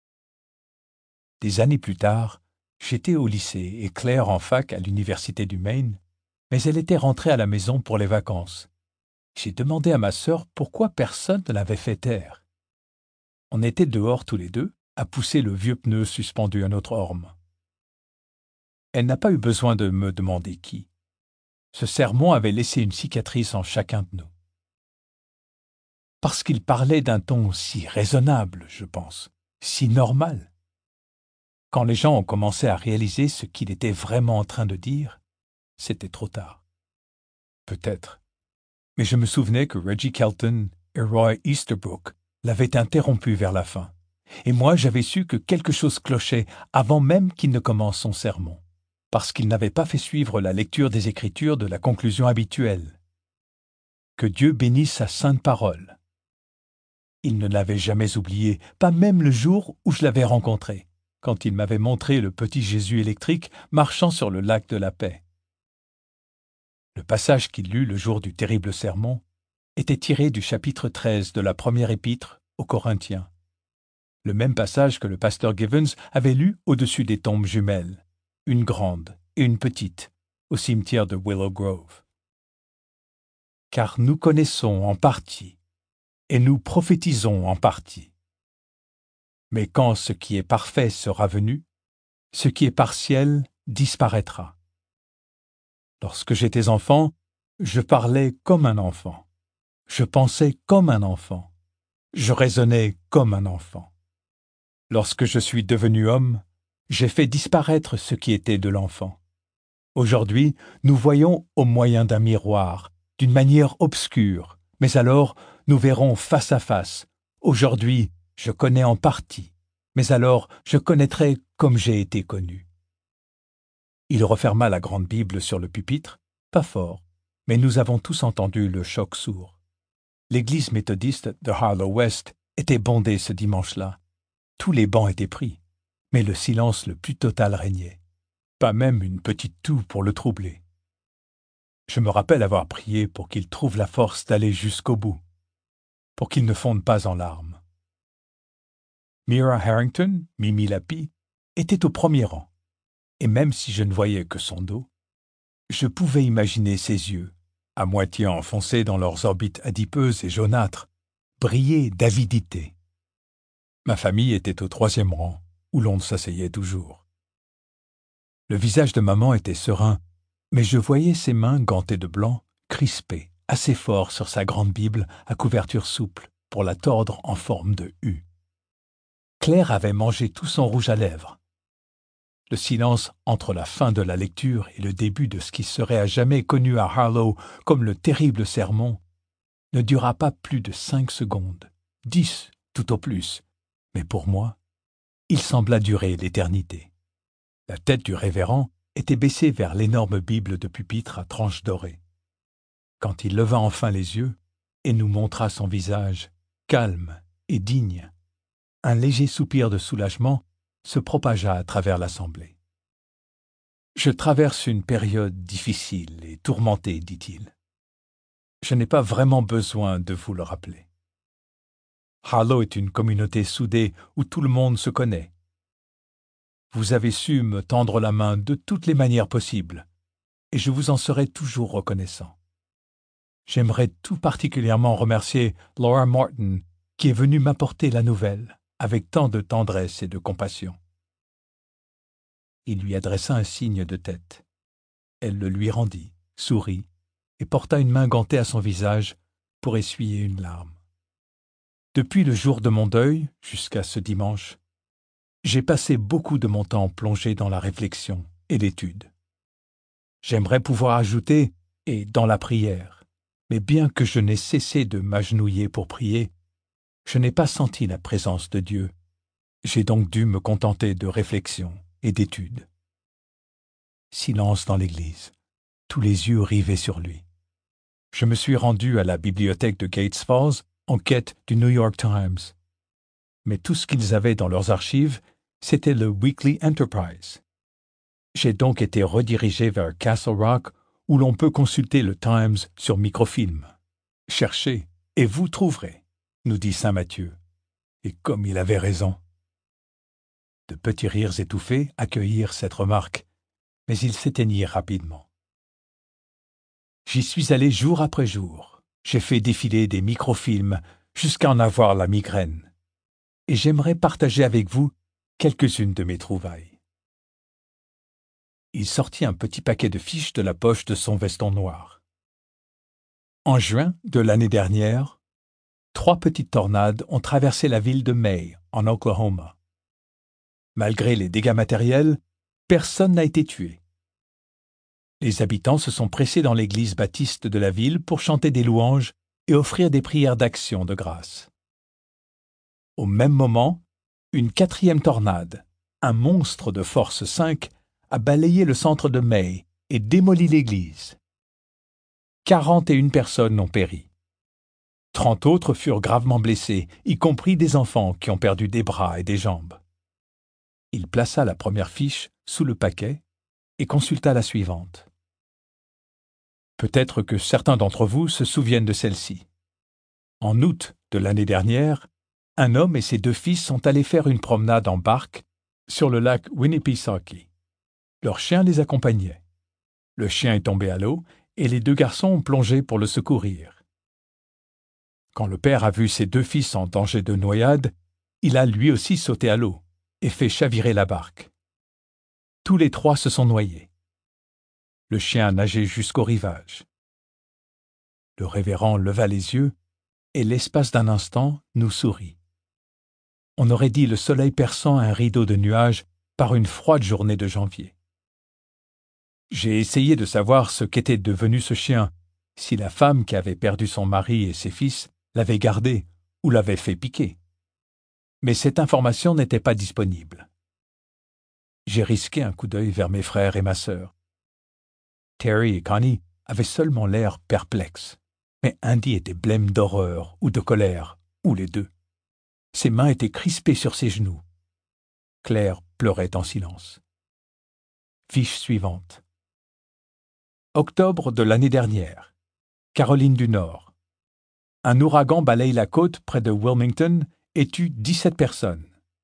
Des années plus tard, j'étais au lycée et Claire en fac à l'université du Maine, mais elle était rentrée à la maison pour les vacances. J'ai demandé à ma sœur pourquoi personne ne l'avait fait taire. On était dehors tous les deux, à pousser le vieux pneu suspendu à notre orme. Elle n'a pas eu besoin de me demander qui. Ce sermon avait laissé une cicatrice en chacun de nous. Parce qu'il parlait d'un ton si raisonnable, je pense, si normal. Quand les gens ont commencé à réaliser ce qu'il était vraiment en train de dire, c'était trop tard. Peut-être mais je me souvenais que Reggie Kelton et Roy Easterbrook l'avaient interrompu vers la fin, et moi j'avais su que quelque chose clochait avant même qu'il ne commence son sermon, parce qu'il n'avait pas fait suivre la lecture des Écritures de la conclusion habituelle. Que Dieu bénisse sa sainte parole. Il ne l'avait jamais oublié, pas même le jour où je l'avais rencontré, quand il m'avait montré le petit Jésus électrique marchant sur le lac de la Paix. Le passage qu'il lut le jour du terrible sermon était tiré du chapitre 13 de la première épître aux Corinthiens, le même passage que le pasteur Givens avait lu au-dessus des tombes jumelles, une grande et une petite, au cimetière de Willow Grove. Car nous connaissons en partie, et nous prophétisons en partie. Mais quand ce qui est parfait sera venu, ce qui est partiel disparaîtra. Lorsque j'étais enfant, je parlais comme un enfant. Je pensais comme un enfant. Je raisonnais comme un enfant. Lorsque je suis devenu homme, j'ai fait disparaître ce qui était de l'enfant. Aujourd'hui, nous voyons au moyen d'un miroir, d'une manière obscure, mais alors nous verrons face à face. Aujourd'hui, je connais en partie, mais alors je connaîtrai comme j'ai été connu. Il referma la grande Bible sur le pupitre, pas fort, mais nous avons tous entendu le choc sourd. L'église méthodiste de Harlow West était bondée ce dimanche-là. Tous les bancs étaient pris, mais le silence le plus total régnait. Pas même une petite toux pour le troubler. Je me rappelle avoir prié pour qu'il trouve la force d'aller jusqu'au bout, pour qu'il ne fonde pas en larmes. Mira Harrington, Mimi Lapi, était au premier rang, et même si je ne voyais que son dos, je pouvais imaginer ses yeux, à moitié enfoncés dans leurs orbites adipeuses et jaunâtres, briller d'avidité. Ma famille était au troisième rang, où l'on s'asseyait toujours. Le visage de maman était serein, mais je voyais ses mains gantées de blanc, crispées, assez fort sur sa grande Bible à couverture souple pour la tordre en forme de U. Claire avait mangé tout son rouge à lèvres. Le silence entre la fin de la lecture et le début de ce qui serait à jamais connu à Harlow comme le terrible sermon ne dura pas plus de 5 secondes, 10 tout au plus, mais pour moi, il sembla durer l'éternité. La tête du révérend était baissée vers l'énorme Bible de pupitre à tranches dorées. Quand il leva enfin les yeux et nous montra son visage, calme et digne, un léger soupir de soulagement se propagea à travers l'assemblée. « Je traverse une période difficile et tourmentée, dit-il. Je n'ai pas vraiment besoin de vous le rappeler. Harlow est une communauté soudée où tout le monde se connaît. Vous avez su me tendre la main de toutes les manières possibles, et je vous en serai toujours reconnaissant. J'aimerais tout particulièrement remercier Laura Martin, qui est venue m'apporter la nouvelle, avec tant de tendresse et de compassion. » Il lui adressa un signe de tête. Elle le lui rendit, sourit, et porta une main gantée à son visage pour essuyer une larme. Depuis le jour de mon deuil, jusqu'à ce dimanche, j'ai passé beaucoup de mon temps plongé dans la réflexion et l'étude. J'aimerais pouvoir ajouter « et dans la prière », mais bien que je n'ai cessé de m'agenouiller pour prier, je n'ai pas senti la présence de Dieu. J'ai donc dû me contenter de réflexion et d'étude. Silence dans l'église, tous les yeux rivés sur lui. Je me suis rendu à la bibliothèque de Gates Falls en quête du New York Times. Mais tout ce qu'ils avaient dans leurs archives, c'était le Weekly Enterprise. J'ai donc été redirigé vers Castle Rock, où l'on peut consulter le Times sur microfilm. « Cherchez, et vous trouverez », nous dit saint Matthieu. Et comme il avait raison. De petits rires étouffés accueillirent cette remarque, mais ils s'éteignirent rapidement. J'y suis allé jour après jour. J'ai fait défiler des microfilms jusqu'à en avoir la migraine. Et j'aimerais partager avec vous quelques-unes de mes trouvailles. Il sortit un petit paquet de fiches de la poche de son veston noir. En juin de l'année dernière, 3 petites tornades ont traversé la ville de May, en Oklahoma. Malgré les dégâts matériels, personne n'a été tué. Les habitants se sont pressés dans l'église baptiste de la ville pour chanter des louanges et offrir des prières d'action de grâce. Au même moment, une quatrième tornade, un monstre de force 5, a balayé le centre de May et démoli l'église. 41 personnes ont péri. 30 autres furent gravement blessés, y compris des enfants qui ont perdu des bras et des jambes. Il plaça la première fiche sous le paquet et consulta la suivante. Peut-être que certains d'entre vous se souviennent de celle-ci. En août de l'année dernière, un homme et ses 2 fils sont allés faire une promenade en barque sur le lac Winnipesaukee. Leur chien les accompagnait. Le chien est tombé à l'eau et les 2 garçons ont plongé pour le secourir. Quand le père a vu ses 2 fils en danger de noyade, il a lui aussi sauté à l'eau et fait chavirer la barque. Tous les 3 se sont noyés. Le chien a nagé jusqu'au rivage. Le révérend leva les yeux et l'espace d'un instant nous sourit. On aurait dit le soleil perçant un rideau de nuages par une froide journée de janvier. J'ai essayé de savoir ce qu'était devenu ce chien, si la femme qui avait perdu son mari et ses fils l'avait gardé ou l'avait fait piquer. Mais cette information n'était pas disponible. J'ai risqué un coup d'œil vers mes frères et ma sœur. Terry et Connie avaient seulement l'air perplexes, mais Andy était blême d'horreur ou de colère, ou les 2. Ses mains étaient crispées sur ses genoux. Claire pleurait en silence. Fiche suivante. Octobre de l'année dernière. Caroline du Nord. Un ouragan balaye la côte près de Wilmington et tue 17 personnes.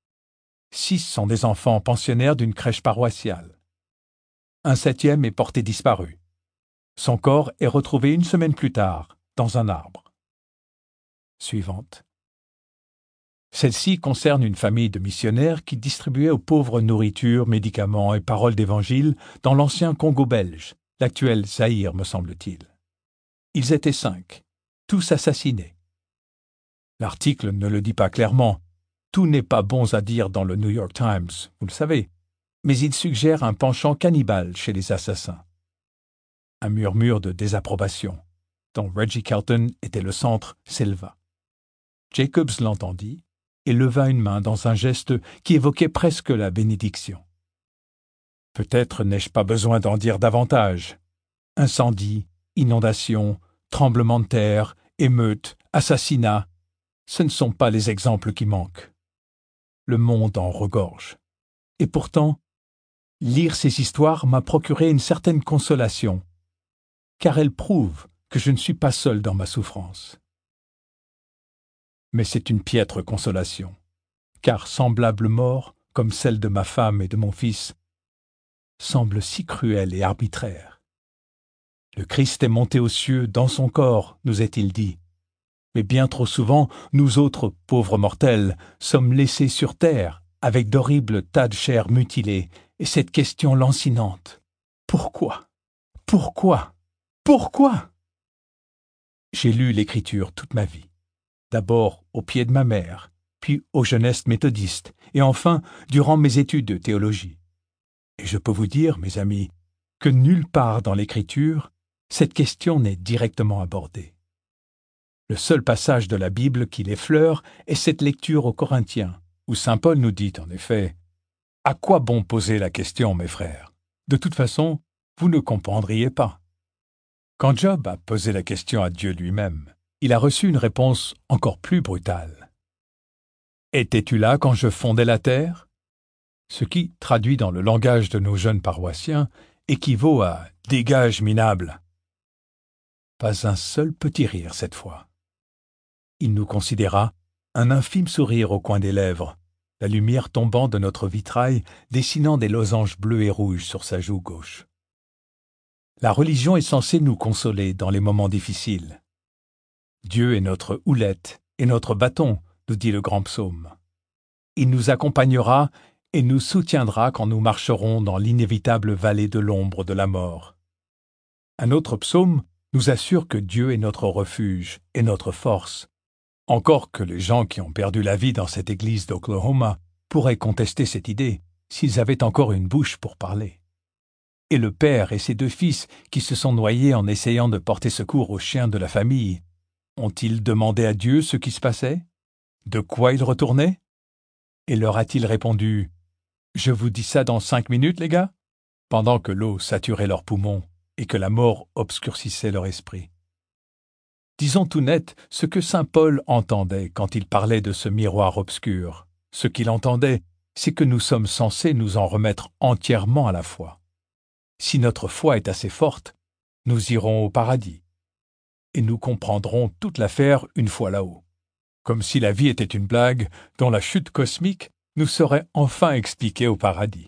6 sont des enfants pensionnaires d'une crèche paroissiale. Un 7e est porté disparu. Son corps est retrouvé une semaine plus tard, dans un arbre. Suivante. Celle-ci concerne une famille de missionnaires qui distribuaient aux pauvres nourriture, médicaments et paroles d'évangile dans l'ancien Congo belge, l'actuel Zaïre, me semble-t-il. Ils étaient 5, tous assassinés. L'article ne le dit pas clairement. Tout n'est pas bon à dire dans le New York Times, vous le savez, mais il suggère un penchant cannibale chez les assassins. Un murmure de désapprobation, dont Reggie Kelton était le centre, s'éleva. Jacobs l'entendit et leva une main dans un geste qui évoquait presque la bénédiction. Peut-être n'ai-je pas besoin d'en dire davantage. Incendie, inondation, tremblement de terre, émeute, assassinat, ce ne sont pas les exemples qui manquent. Le monde en regorge. Et pourtant, lire ces histoires m'a procuré une certaine consolation, car elles prouvent que je ne suis pas seul dans ma souffrance. Mais c'est une piètre consolation, car semblable mort, comme celle de ma femme et de mon fils, semble si cruelle et arbitraire. Le Christ est monté aux cieux dans son corps, nous est-il dit, mais bien trop souvent, nous autres pauvres mortels sommes laissés sur terre avec d'horribles tas de chair mutilée et cette question lancinante. Pourquoi? Pourquoi? Pourquoi? J'ai lu l'Écriture toute ma vie. D'abord au pied de ma mère, puis aux jeunesses méthodistes, et enfin durant mes études de théologie. Et je peux vous dire, mes amis, que nulle part dans l'Écriture, cette question n'est directement abordée. Le seul passage de la Bible qui l'effleure est cette lecture aux Corinthiens, où saint Paul nous dit en effet « À quoi bon poser la question, mes frères? De toute façon, vous ne comprendriez pas. » Quand Job a posé la question à Dieu lui-même, il a reçu une réponse encore plus brutale. « Étais-tu là quand je fondais la terre ?» Ce qui, traduit dans le langage de nos jeunes paroissiens, équivaut à « Dégage, minable !» Pas un seul petit rire cette fois. Il nous considéra, un infime sourire au coin des lèvres, la lumière tombant de notre vitrail dessinant des losanges bleus et rouges sur sa joue gauche. La religion est censée nous consoler dans les moments difficiles. Dieu est notre houlette et notre bâton, nous dit le grand psaume. Il nous accompagnera et nous soutiendra quand nous marcherons dans l'inévitable vallée de l'ombre de la mort. Un autre psaume nous assure que Dieu est notre refuge et notre force, encore que les gens qui ont perdu la vie dans cette église d'Oklahoma pourraient contester cette idée s'ils avaient encore une bouche pour parler. et le père et ses 2 fils qui se sont noyés en essayant de porter secours aux chiens de la famille, ont-ils demandé à Dieu ce qui se passait? De quoi ils retournaient? Et leur a-t-il répondu « Je vous dis ça dans 5 minutes, les gars ?» pendant que l'eau saturait leurs poumons et que la mort obscurcissait leur esprit. Disons tout net ce que saint Paul entendait quand il parlait de ce miroir obscur. Ce qu'il entendait, c'est que nous sommes censés nous en remettre entièrement à la foi. Si notre foi est assez forte, nous irons au paradis. Et nous comprendrons toute l'affaire une fois là-haut. Comme si la vie était une blague dont la chute cosmique nous serait enfin expliquée au paradis.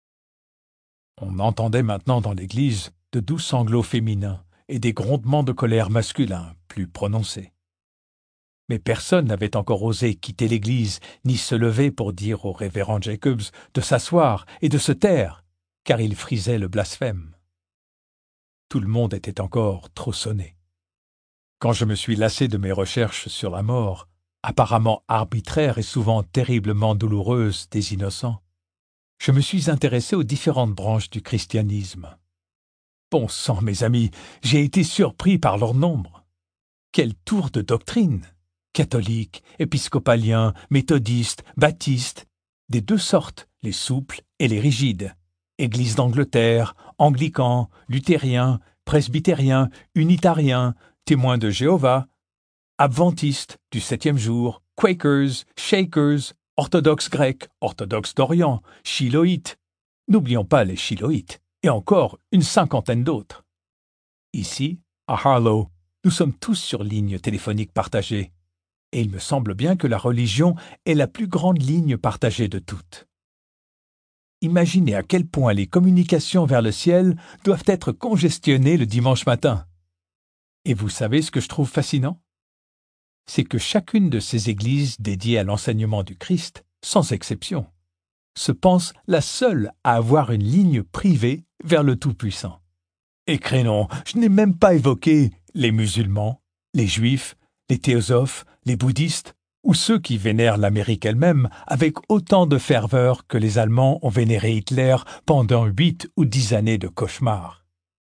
On entendait maintenant dans l'église de doux sanglots féminins et des grondements de colère masculins plus prononcés. Mais personne n'avait encore osé quitter l'église ni se lever pour dire au révérend Jacobs de s'asseoir et de se taire, car il frisait le blasphème. Tout le monde était encore trop sonné. Quand je me suis lassé de mes recherches sur la mort, apparemment arbitraire et souvent terriblement douloureuse des innocents, je me suis intéressé aux différentes branches du christianisme. Bon sang, mes amis, j'ai été surpris par leur nombre. Quel tour de doctrine! Catholiques, épiscopaliens, méthodistes, baptistes, des 2 sortes, les souples et les rigides. Église d'Angleterre, anglicans, luthériens, presbytériens, unitariens, témoins de Jéhovah, adventistes du 7e jour, Quakers, Shakers, orthodoxes grecs, orthodoxes d'Orient, shiloïtes. N'oublions pas les shiloïtes, et encore une 50aine d'autres. Ici, à Harlow, nous sommes tous sur ligne téléphonique partagée, et il me semble bien que la religion est la plus grande ligne partagée de toutes. Imaginez à quel point les communications vers le ciel doivent être congestionnées le dimanche matin. Et vous savez ce que je trouve fascinant? C'est que chacune de ces églises dédiées à l'enseignement du Christ, sans exception, se pense la seule à avoir une ligne privée vers le Tout-Puissant. Et crénon, je n'ai même pas évoqué les musulmans, les juifs, les théosophes, les bouddhistes, ou ceux qui vénèrent l'Amérique elle-même avec autant de ferveur que les Allemands ont vénéré Hitler pendant 8 ou 10 années de cauchemar.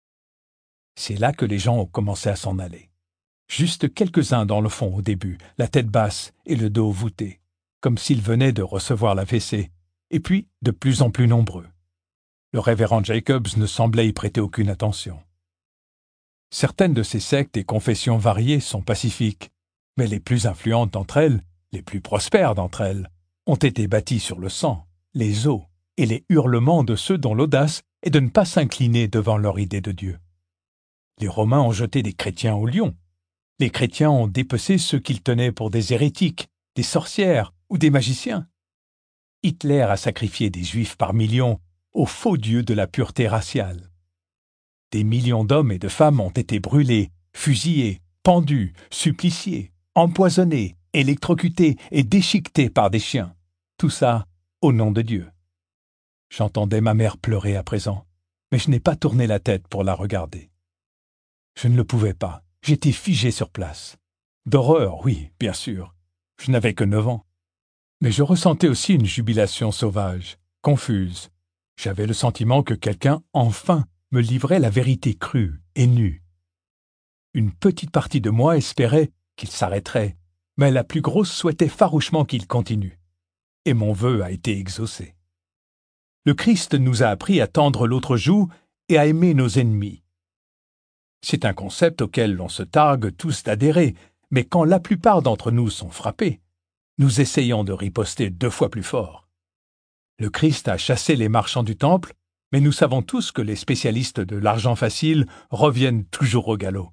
C'est là que les gens ont commencé à s'en aller. Juste quelques-uns dans le fond au début, la tête basse et le dos voûté, comme s'ils venaient de recevoir la fessée, et puis de plus en plus nombreux. Le révérend Jacobs ne semblait y prêter aucune attention. Certaines de ces sectes et confessions variées sont pacifiques, mais les plus influentes d'entre elles, les plus prospères d'entre elles, ont été bâties sur le sang, les os et les hurlements de ceux dont l'audace est de ne pas s'incliner devant leur idée de Dieu. Les Romains ont jeté des chrétiens au lion. Les chrétiens ont dépecé ceux qu'ils tenaient pour des hérétiques, des sorcières ou des magiciens. Hitler a sacrifié des Juifs par millions au faux dieu de la pureté raciale. Des millions d'hommes et de femmes ont été brûlés, fusillés, pendus, suppliciés, empoisonnés, électrocutés et déchiquetés par des chiens. Tout ça au nom de Dieu. J'entendais ma mère pleurer à présent, mais je n'ai pas tourné la tête pour la regarder. Je ne le pouvais pas, j'étais figé sur place. D'horreur, oui, bien sûr. Je n'avais que 9 ans. Mais je ressentais aussi une jubilation sauvage, confuse. J'avais le sentiment que quelqu'un, enfin, me livrait la vérité crue et nue. Une petite partie de moi espérait qu'il s'arrêterait, mais la plus grosse souhaitait farouchement qu'il continue. Et mon vœu a été exaucé. Le Christ nous a appris à tendre l'autre joue et à aimer nos ennemis. C'est un concept auquel l'on se targue tous d'adhérer, mais quand la plupart d'entre nous sont frappés, nous essayons de riposter 2 fois plus fort. Le Christ a chassé les marchands du temple, mais nous savons tous que les spécialistes de l'argent facile reviennent toujours au galop.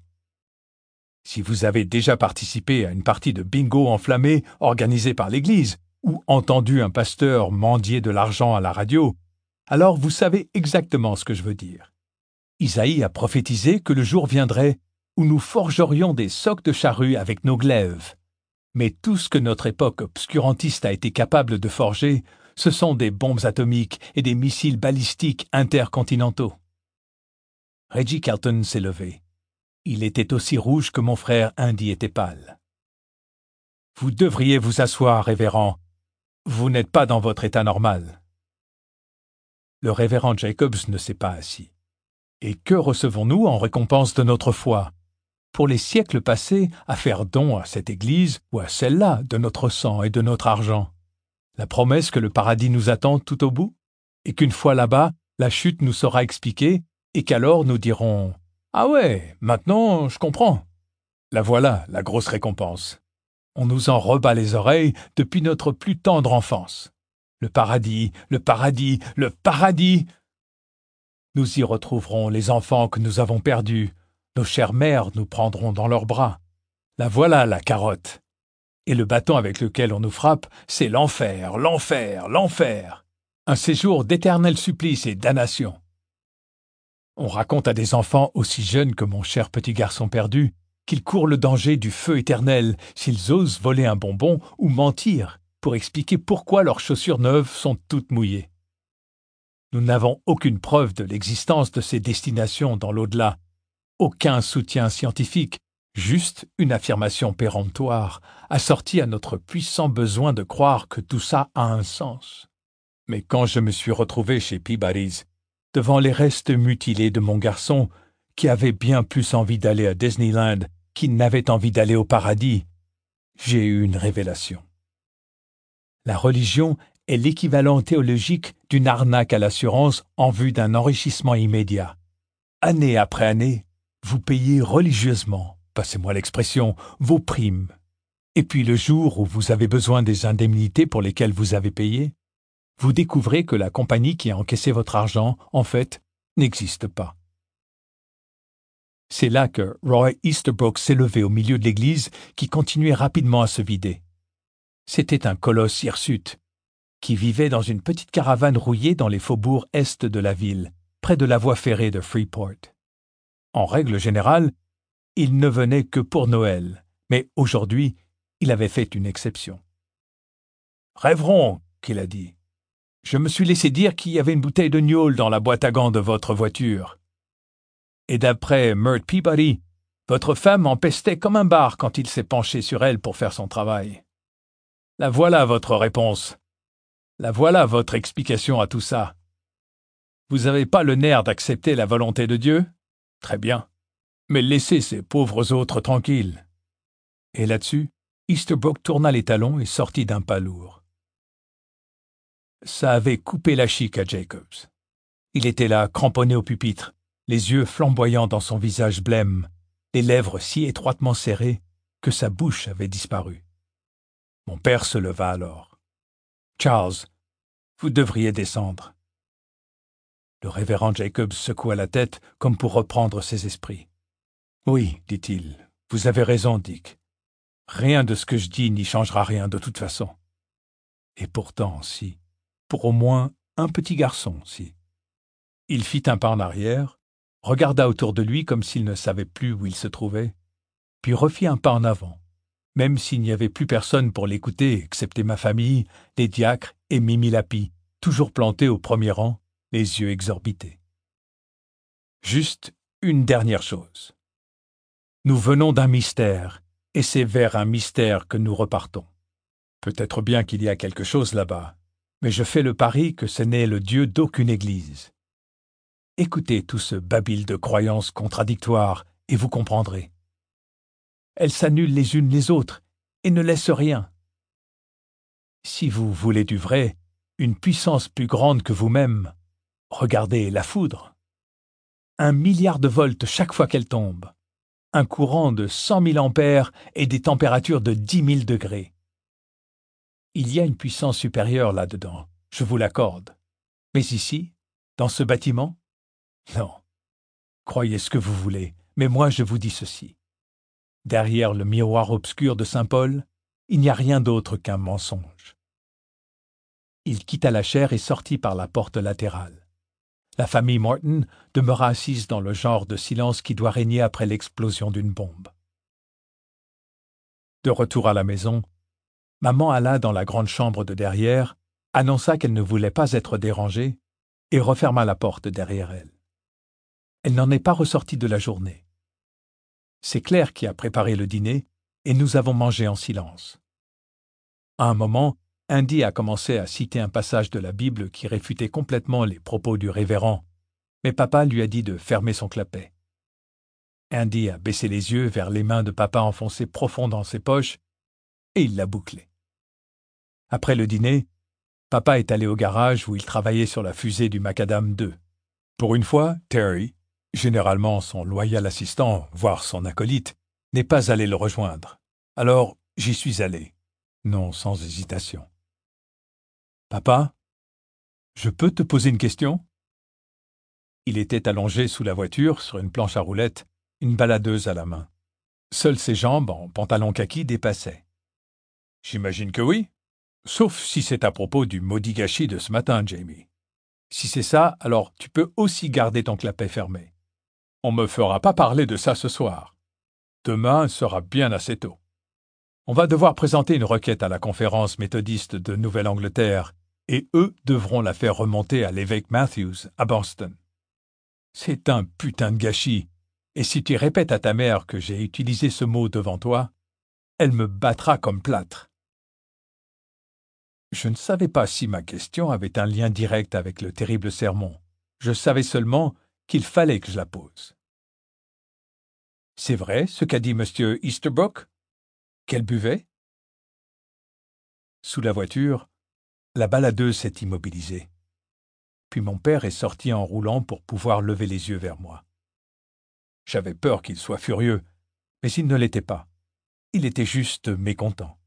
Si vous avez déjà participé à une partie de bingo enflammée organisée par l'Église, ou entendu un pasteur mendier de l'argent à la radio, alors vous savez exactement ce que je veux dire. Isaïe a prophétisé que le jour viendrait où nous forgerions des socs de charrue avec nos glaives. Mais tout ce que notre époque obscurantiste a été capable de forger, ce sont des bombes atomiques et des missiles balistiques intercontinentaux. Reggie Kelton s'est levé. Il était aussi rouge que mon frère Indy était pâle. « Vous devriez vous asseoir, révérend. Vous n'êtes pas dans votre état normal. » Le révérend Jacobs ne s'est pas assis. Et que recevons-nous en récompense de notre foi? Pour les siècles passés, à faire don à cette Église ou à celle-là de notre sang et de notre argent. La promesse que le paradis nous attend tout au bout? Et qu'une fois là-bas, la chute nous sera expliquée et qu'alors nous dirons « Ah ouais, maintenant je comprends ». La voilà, la grosse récompense. On nous en rebat les oreilles depuis notre plus tendre enfance. Le paradis, le paradis, le paradis! Nous y retrouverons les enfants que nous avons perdus. Nos chères mères nous prendront dans leurs bras. La voilà, la carotte. Et le bâton avec lequel on nous frappe, c'est l'enfer, l'enfer, l'enfer. Un séjour d'éternel supplice et damnation. On raconte à des enfants aussi jeunes que mon cher petit garçon perdu qu'ils courent le danger du feu éternel s'ils osent voler un bonbon ou mentir pour expliquer pourquoi leurs chaussures neuves sont toutes mouillées. Nous n'avons aucune preuve de l'existence de ces destinations dans l'au-delà, aucun soutien scientifique, juste une affirmation péremptoire, assortie à notre puissant besoin de croire que tout ça a un sens. Mais quand je me suis retrouvé chez Peabody's, devant les restes mutilés de mon garçon, qui avait bien plus envie d'aller à Disneyland qu'il n'avait envie d'aller au paradis, j'ai eu une révélation. La religion est l'équivalent théologique d'une arnaque à l'assurance en vue d'un enrichissement immédiat. Année après année, vous payez religieusement, passez-moi l'expression, vos primes. Et puis le jour où vous avez besoin des indemnités pour lesquelles vous avez payé, vous découvrez que la compagnie qui a encaissé votre argent, en fait, n'existe pas. C'est là que Roy Easterbrook s'est levé au milieu de l'église qui continuait rapidement à se vider. C'était un colosse hirsute qui vivait dans une petite caravane rouillée dans les faubourgs est de la ville, près de la voie ferrée de Freeport. En règle générale, il ne venait que pour Noël, mais aujourd'hui, il avait fait une exception. « Rêveron, qu'il a dit. Je me suis laissé dire qu'il y avait une bouteille de gnôle dans la boîte à gants de votre voiture. Et d'après Mert Peabody, votre femme empestait comme un bar quand il s'est penché sur elle pour faire son travail. La voilà votre réponse. La voilà votre explication à tout ça. Vous n'avez pas le nerf d'accepter la volonté de Dieu? Très bien. Mais laissez ces pauvres autres tranquilles. » Et là-dessus, Easterbrook tourna les talons et sortit d'un pas lourd. Ça avait coupé la chic à Jacobs. Il était là, cramponné au pupitre, les yeux flamboyants dans son visage blême, les lèvres si étroitement serrées que sa bouche avait disparu. Mon père se leva alors. « Charles, vous devriez descendre. » Le révérend Jacobs secoua la tête comme pour reprendre ses esprits. « Oui, dit-il, vous avez raison, Dick. Rien de ce que je dis n'y changera rien de toute façon. Et pourtant, si, pour au moins un petit garçon, si. » Il fit un pas en arrière, regarda autour de lui comme s'il ne savait plus où il se trouvait, puis refit un pas en avant, même s'il n'y avait plus personne pour l'écouter excepté ma famille, les diacres et Mimi Lapi, toujours plantés au premier rang, les yeux exorbités. Juste une dernière chose. Nous venons d'un mystère, et c'est vers un mystère que nous repartons. Peut-être bien qu'il y a quelque chose là-bas, mais je fais le pari que ce n'est le Dieu d'aucune église. Écoutez tout ce babil de croyances contradictoires, et vous comprendrez. Elles s'annulent les unes les autres, et ne laissent rien. Si vous voulez du vrai, une puissance plus grande que vous-même, regardez la foudre. 1 milliard de volts chaque fois qu'elle tombe. Un courant de 100 000 ampères et des températures de 10 000 degrés. Il y a une puissance supérieure là-dedans, je vous l'accorde. Mais ici, dans ce bâtiment, non. Croyez ce que vous voulez, mais moi je vous dis ceci. Derrière le miroir obscur de Saint-Paul, il n'y a rien d'autre qu'un mensonge. Il quitta la chaire et sortit par la porte latérale. La famille Morton demeura assise dans le genre de silence qui doit régner après l'explosion d'une bombe. De retour à la maison, maman alla dans la grande chambre de derrière, annonça qu'elle ne voulait pas être dérangée et referma la porte derrière elle. Elle n'en est pas ressortie de la journée. C'est Claire qui a préparé le dîner et nous avons mangé en silence. À un moment, Andy a commencé à citer un passage de la Bible qui réfutait complètement les propos du révérend, mais papa lui a dit de fermer son clapet. Andy a baissé les yeux vers les mains de papa enfoncées profond dans ses poches, et il l'a bouclé. Après le dîner, papa est allé au garage où il travaillait sur la fusée du Macadam 2. Pour une fois, Terry, généralement son loyal assistant, voire son acolyte, n'est pas allé le rejoindre. Alors, j'y suis allé, non sans hésitation. « Papa, je peux te poser une question ?» Il était allongé sous la voiture, sur une planche à roulettes, une baladeuse à la main. Seules ses jambes, en pantalon kaki, dépassaient. « J'imagine que oui, sauf si c'est à propos du maudit gâchis de ce matin, Jamie. Si c'est ça, alors tu peux aussi garder ton clapet fermé. On me fera pas parler de ça ce soir. Demain sera bien assez tôt. On va devoir présenter une requête à la conférence méthodiste de Nouvelle-Angleterre, et eux devront la faire remonter à l'évêque Matthews, à Boston. C'est un putain de gâchis, et si tu répètes à ta mère que j'ai utilisé ce mot devant toi, elle me battra comme plâtre. » Je ne savais pas si ma question avait un lien direct avec le terrible sermon. Je savais seulement qu'il fallait que je la pose. « C'est vrai ce qu'a dit M. Easterbrook ? Qu'elle buvait ?» Sous la voiture, la baladeuse s'est immobilisée. Puis mon père est sorti en roulant pour pouvoir lever les yeux vers moi. J'avais peur qu'il soit furieux, mais il ne l'était pas. Il était juste mécontent.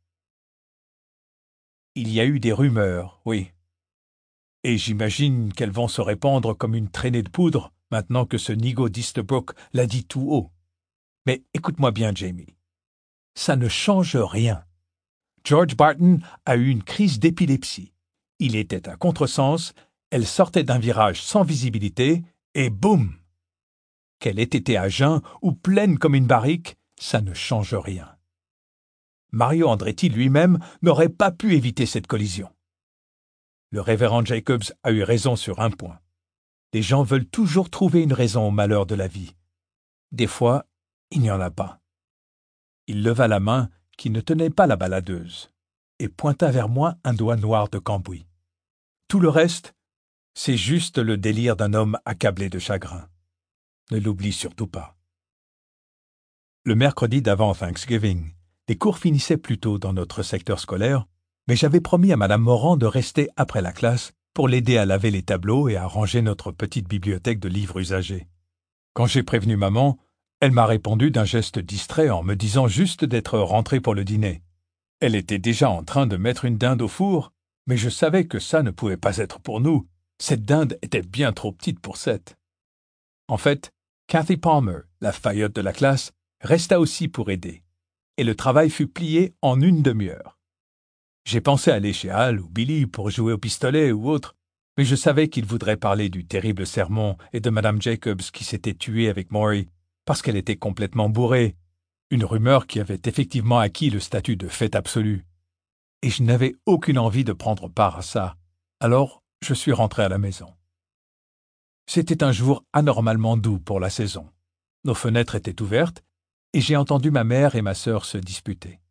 « Il y a eu des rumeurs, oui. Et j'imagine qu'elles vont se répandre comme une traînée de poudre maintenant que ce nigaud d'Easterbrook l'a dit tout haut. Mais écoute-moi bien, Jamie. Ça ne change rien. George Barton a eu une crise d'épilepsie. Il était à contresens, elle sortait d'un virage sans visibilité, et boum! Qu'elle ait été à jeun ou pleine comme une barrique, ça ne change rien. Mario Andretti lui-même n'aurait pas pu éviter cette collision. Le révérend Jacobs a eu raison sur un point. Les gens veulent toujours trouver une raison au malheur de la vie. Des fois, il n'y en a pas. Il leva la main qui ne tenait pas la baladeuse et pointa vers moi un doigt noir de cambouis. Tout le reste, c'est juste le délire d'un homme accablé de chagrin. Ne l'oublie surtout pas. Le mercredi d'avant Thanksgiving, les cours finissaient plus tôt dans notre secteur scolaire, mais j'avais promis à Mme Morand de rester après la classe pour l'aider à laver les tableaux et à ranger notre petite bibliothèque de livres usagés. Quand j'ai prévenu maman, elle m'a répondu d'un geste distrait en me disant juste d'être rentrée pour le dîner. Elle était déjà en train de mettre une dinde au four, mais je savais que ça ne pouvait pas être pour nous. Cette dinde était bien trop petite pour Seth. En fait, Cathy Palmer, la faillotte de la classe, resta aussi pour aider, et le travail fut plié en une demi-heure. J'ai pensé aller chez Al ou Billy pour jouer au pistolet ou autre, mais je savais qu'ils voudraient parler du terrible sermon et de Mme Jacobs qui s'était tuée avec Maury parce qu'elle était complètement bourrée, une rumeur qui avait effectivement acquis le statut de fait absolu. Et je n'avais aucune envie de prendre part à ça, alors je suis rentré à la maison. C'était un jour anormalement doux pour la saison. Nos fenêtres étaient ouvertes, et j'ai entendu ma mère et ma sœur se disputer.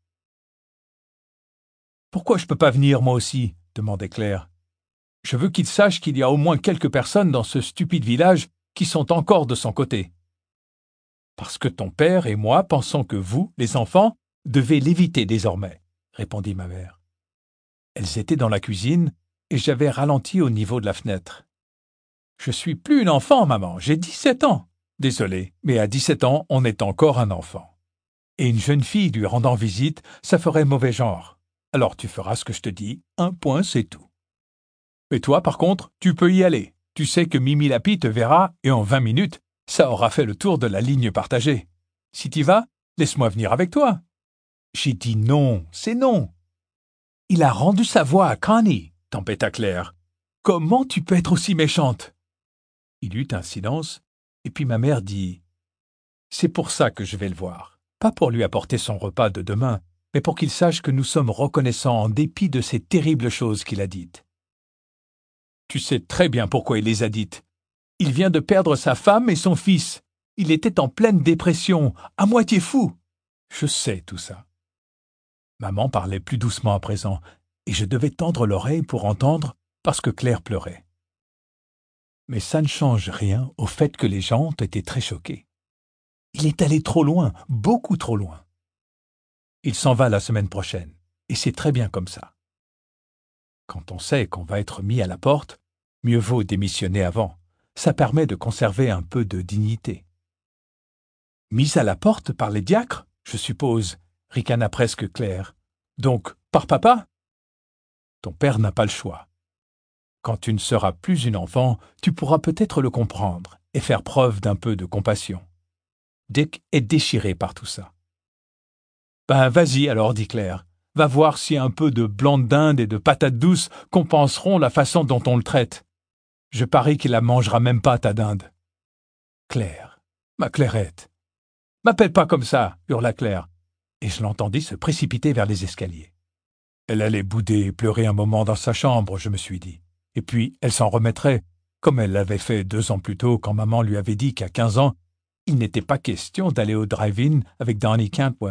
« Pourquoi je ne peux pas venir, moi aussi ?» demandait Claire. « Je veux qu'il sache qu'il y a au moins quelques personnes dans ce stupide village qui sont encore de son côté. » « Parce que ton père et moi pensons que vous, les enfants, devez l'éviter désormais, » répondit ma mère. Elles étaient dans la cuisine, et j'avais ralenti au niveau de la fenêtre. « Je suis plus une enfant, maman, j'ai 17 ans. » « Désolé, mais à 17 ans, on est encore un enfant. Et une jeune fille lui rendant visite, ça ferait mauvais genre. Alors tu feras ce que je te dis, un point, c'est tout. Mais toi, par contre, tu peux y aller. Tu sais que Mimi Lapi te verra, et en 20 minutes, ça aura fait le tour de la ligne partagée. Si t'y vas, laisse-moi venir avec toi. » J'ai dit non, c'est non. « Il a rendu sa voix à Connie, » tempêta Claire. « Comment tu peux être aussi méchante ?» Il eut un silence. Et puis ma mère dit « C'est pour ça que je vais le voir, pas pour lui apporter son repas de demain, mais pour qu'il sache que nous sommes reconnaissants en dépit de ces terribles choses qu'il a dites. » Tu sais très bien pourquoi il les a dites. Il vient de perdre sa femme et son fils. Il était en pleine dépression, à moitié fou. Je sais tout ça. Maman parlait plus doucement à présent, et je devais tendre l'oreille pour entendre parce que Claire pleurait. Mais ça ne change rien au fait que les gens ont été très choqués. Il est allé trop loin, beaucoup trop loin. Il s'en va la semaine prochaine, et c'est très bien comme ça. Quand on sait qu'on va être mis à la porte, mieux vaut démissionner avant. Ça permet de conserver un peu de dignité. Mis à la porte par les diacres, je suppose, ricana presque Claire. Donc, par papa? Ton père n'a pas le choix. Quand tu ne seras plus une enfant, tu pourras peut-être le comprendre et faire preuve d'un peu de compassion. Dick est déchiré par tout ça. Ben, vas-y alors, dit Claire. Va voir si un peu de blanc d'Inde et de patates douces compenseront la façon dont on le traite. Je parie qu'il la mangera même pas, ta dinde. Claire, ma Clairette. M'appelle pas comme ça, hurla Claire, et je l'entendis se précipiter vers les escaliers. Elle allait bouder et pleurer un moment dans sa chambre, je me suis dit. Et puis, elle s'en remettrait, comme elle l'avait fait 2 ans plus tôt quand maman lui avait dit qu'à 15 ans, il n'était pas question d'aller au drive-in avec Donnie Cantwell.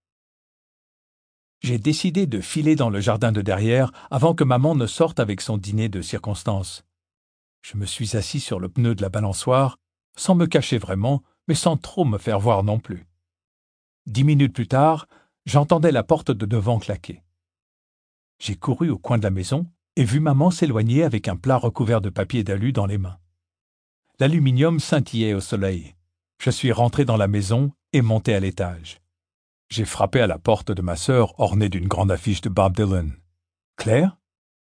J'ai décidé de filer dans le jardin de derrière avant que maman ne sorte avec son dîner de circonstance. Je me suis assis sur le pneu de la balançoire, sans me cacher vraiment, mais sans trop me faire voir non plus. 10 minutes plus tard, j'entendais la porte de devant claquer. J'ai couru au coin de la maison et vu maman s'éloigner avec un plat recouvert de papier d'alu dans les mains. L'aluminium scintillait au soleil. Je suis rentré dans la maison et monté à l'étage. J'ai frappé à la porte de ma sœur ornée d'une grande affiche de Bob Dylan. « Claire ?»« Va-t'en !»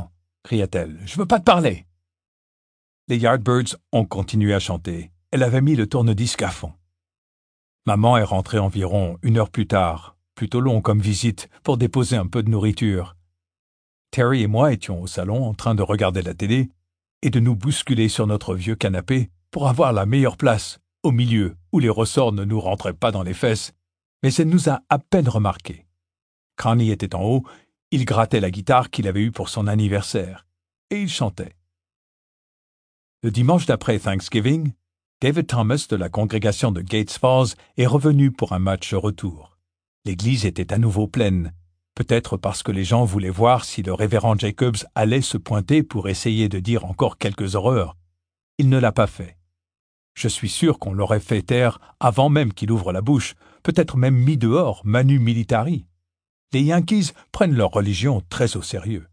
cria-t-elle. « Je veux pas te parler !» Les Yardbirds ont continué à chanter. Elle avait mis le tourne-disque à fond. Maman est rentrée environ 1 heure plus tard, plutôt long comme visite, pour déposer un peu de nourriture. Terry et moi étions au salon en train de regarder la télé et de nous bousculer sur notre vieux canapé pour avoir la meilleure place, au milieu, où les ressorts ne nous rentraient pas dans les fesses, mais elle nous a à peine remarqués. Connie était en haut, il grattait la guitare qu'il avait eue pour son anniversaire, et il chantait. Le dimanche d'après Thanksgiving, David Thomas de la congrégation de Gates Falls est revenu pour un match retour. L'église était à nouveau pleine, peut-être parce que les gens voulaient voir si le révérend Jacobs allait se pointer pour essayer de dire encore quelques horreurs. Il ne l'a pas fait. Je suis sûr qu'on l'aurait fait taire avant même qu'il ouvre la bouche, peut-être même mis dehors, manu militari. Les Yankees prennent leur religion très au sérieux.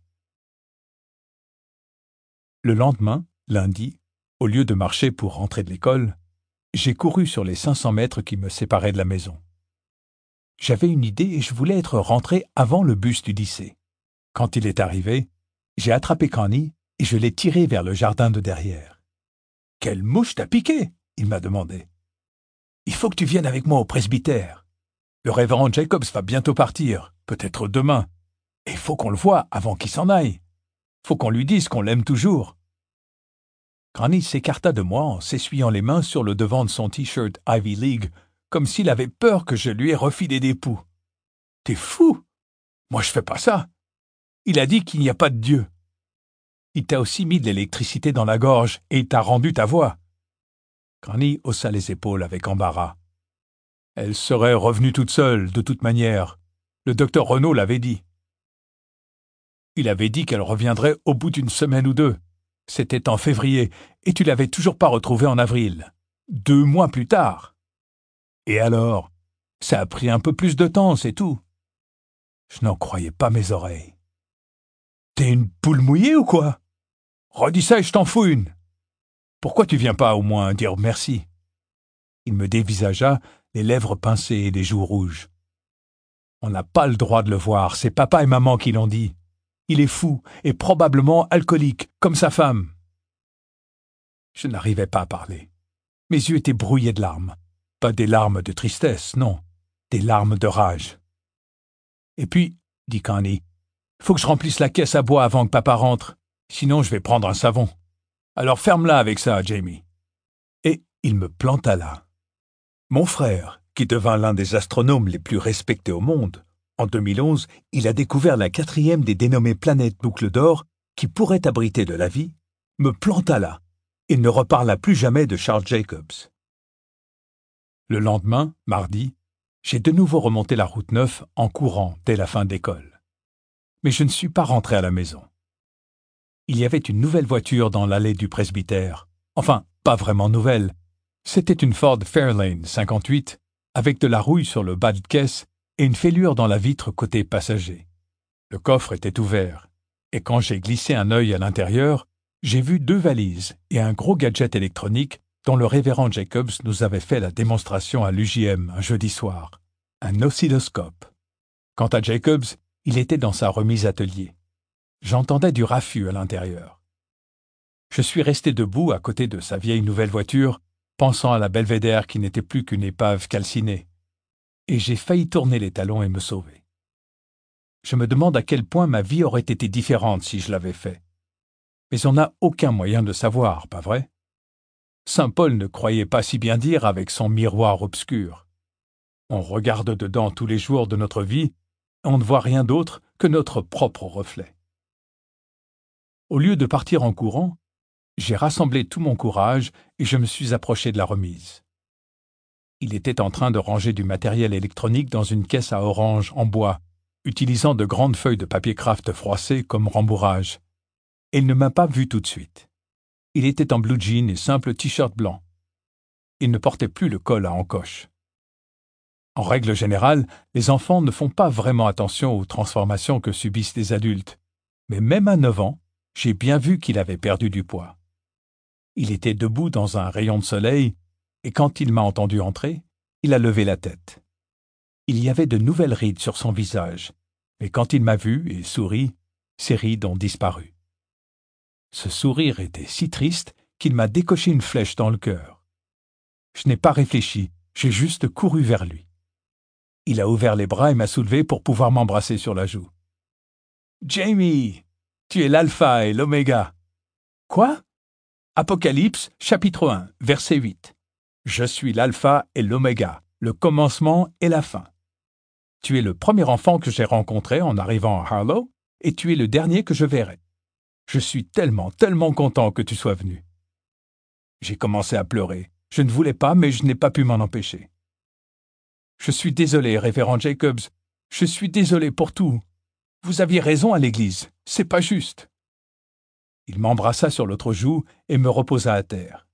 Le lendemain, lundi, au lieu de marcher pour rentrer de l'école, j'ai couru sur les 500 mètres qui me séparaient de la maison. J'avais une idée et je voulais être rentré avant le bus du lycée. Quand il est arrivé, j'ai attrapé Connie et je l'ai tiré vers le jardin de derrière. « Quelle mouche t'a piqué ?» il m'a demandé. « Il faut que tu viennes avec moi au presbytère. Le révérend Jacobs va bientôt partir, peut-être demain. Et il faut qu'on le voie avant qu'il s'en aille. Faut qu'on lui dise qu'on l'aime toujours. » Connie s'écarta de moi en s'essuyant les mains sur le devant de son t-shirt Ivy League, comme s'il avait peur que je lui ai refilé des poux. « T'es fou! Moi je fais pas ça. Il a dit qu'il n'y a pas de Dieu. Il t'a aussi mis de l'électricité dans la gorge et il t'a rendu ta voix. » Connie haussa les épaules avec embarras. Elle serait revenue toute seule, de toute manière. Le docteur Renaud l'avait dit. Il avait dit qu'elle reviendrait au bout d'1 semaine ou 2. C'était en février, et tu l'avais toujours pas retrouvée en avril. 2 mois plus tard. Et alors, ça a pris un peu plus de temps, c'est tout. Je n'en croyais pas mes oreilles. T'es une poule mouillée ou quoi? Redis ça et je t'en fous une. Pourquoi tu viens pas au moins dire merci? Il me dévisagea, les lèvres pincées et les joues rouges. On n'a pas le droit de le voir, c'est papa et maman qui l'ont dit. Il est fou et probablement alcoolique, comme sa femme. Je n'arrivais pas à parler. Mes yeux étaient brouillés de larmes. Pas des larmes de tristesse, non, des larmes de rage. Et puis, dit Connie, faut que je remplisse la caisse à bois avant que papa rentre, sinon je vais prendre un savon. Alors ferme-la avec ça, Jamie. Et il me planta là. Mon frère, qui devint l'un des astronomes les plus respectés au monde, en 2011, il a découvert la 4e des dénommées planètes boucle d'or qui pourrait abriter de la vie, me planta là et ne reparla plus jamais de Charles Jacobs. Le lendemain, mardi, j'ai de nouveau remonté la route 9 en courant dès la fin d'école. Mais je ne suis pas rentré à la maison. Il y avait une nouvelle voiture dans l'allée du presbytère. Enfin, pas vraiment nouvelle. C'était une Ford Fairlane 58, avec de la rouille sur le bas de caisse et une fêlure dans la vitre côté passager. Le coffre était ouvert, et quand j'ai glissé un œil à l'intérieur, j'ai vu 2 valises et un gros gadget électronique dont le révérend Jacobs nous avait fait la démonstration à l'UJM un jeudi soir. Un oscilloscope. Quant à Jacobs, il était dans sa remise atelier. J'entendais du raffut à l'intérieur. Je suis resté debout à côté de sa vieille nouvelle voiture, pensant à la belvédère qui n'était plus qu'une épave calcinée. Et j'ai failli tourner les talons et me sauver. Je me demande à quel point ma vie aurait été différente si je l'avais fait. Mais on n'a aucun moyen de savoir, pas vrai? Saint Paul ne croyait pas si bien dire avec son miroir obscur. On regarde dedans tous les jours de notre vie, et on ne voit rien d'autre que notre propre reflet. Au lieu de partir en courant, j'ai rassemblé tout mon courage et je me suis approché de la remise. Il était en train de ranger du matériel électronique dans une caisse à orange en bois, utilisant de grandes feuilles de papier craft froissées comme rembourrage. Et il ne m'a pas vu tout de suite. Il était en blue jean et simple t-shirt blanc. Il ne portait plus le col à encoche. En règle générale, les enfants ne font pas vraiment attention aux transformations que subissent les adultes. Mais même à 9 ans, j'ai bien vu qu'il avait perdu du poids. Il était debout dans un rayon de soleil, et quand il m'a entendu entrer, il a levé la tête. Il y avait de nouvelles rides sur son visage, mais quand il m'a vu et souri, ces rides ont disparu. Ce sourire était si triste qu'il m'a décoché une flèche dans le cœur. Je n'ai pas réfléchi, j'ai juste couru vers lui. Il a ouvert les bras et m'a soulevé pour pouvoir m'embrasser sur la joue. « Jamie, tu es l'alpha et l'oméga. »« Quoi ?» Apocalypse, chapitre 1, verset 8. « Je suis l'alpha et l'oméga, le commencement et la fin. Tu es le premier enfant que j'ai rencontré en arrivant à Harlow, et tu es le dernier que je verrai. Je suis tellement content que tu sois venu. » J'ai commencé à pleurer. Je ne voulais pas, mais je n'ai pas pu m'en empêcher. « Je suis désolé, révérend Jacobs. Je suis désolé pour tout. Vous aviez raison à l'église. C'est pas juste. » Il m'embrassa sur l'autre joue et me reposa à terre.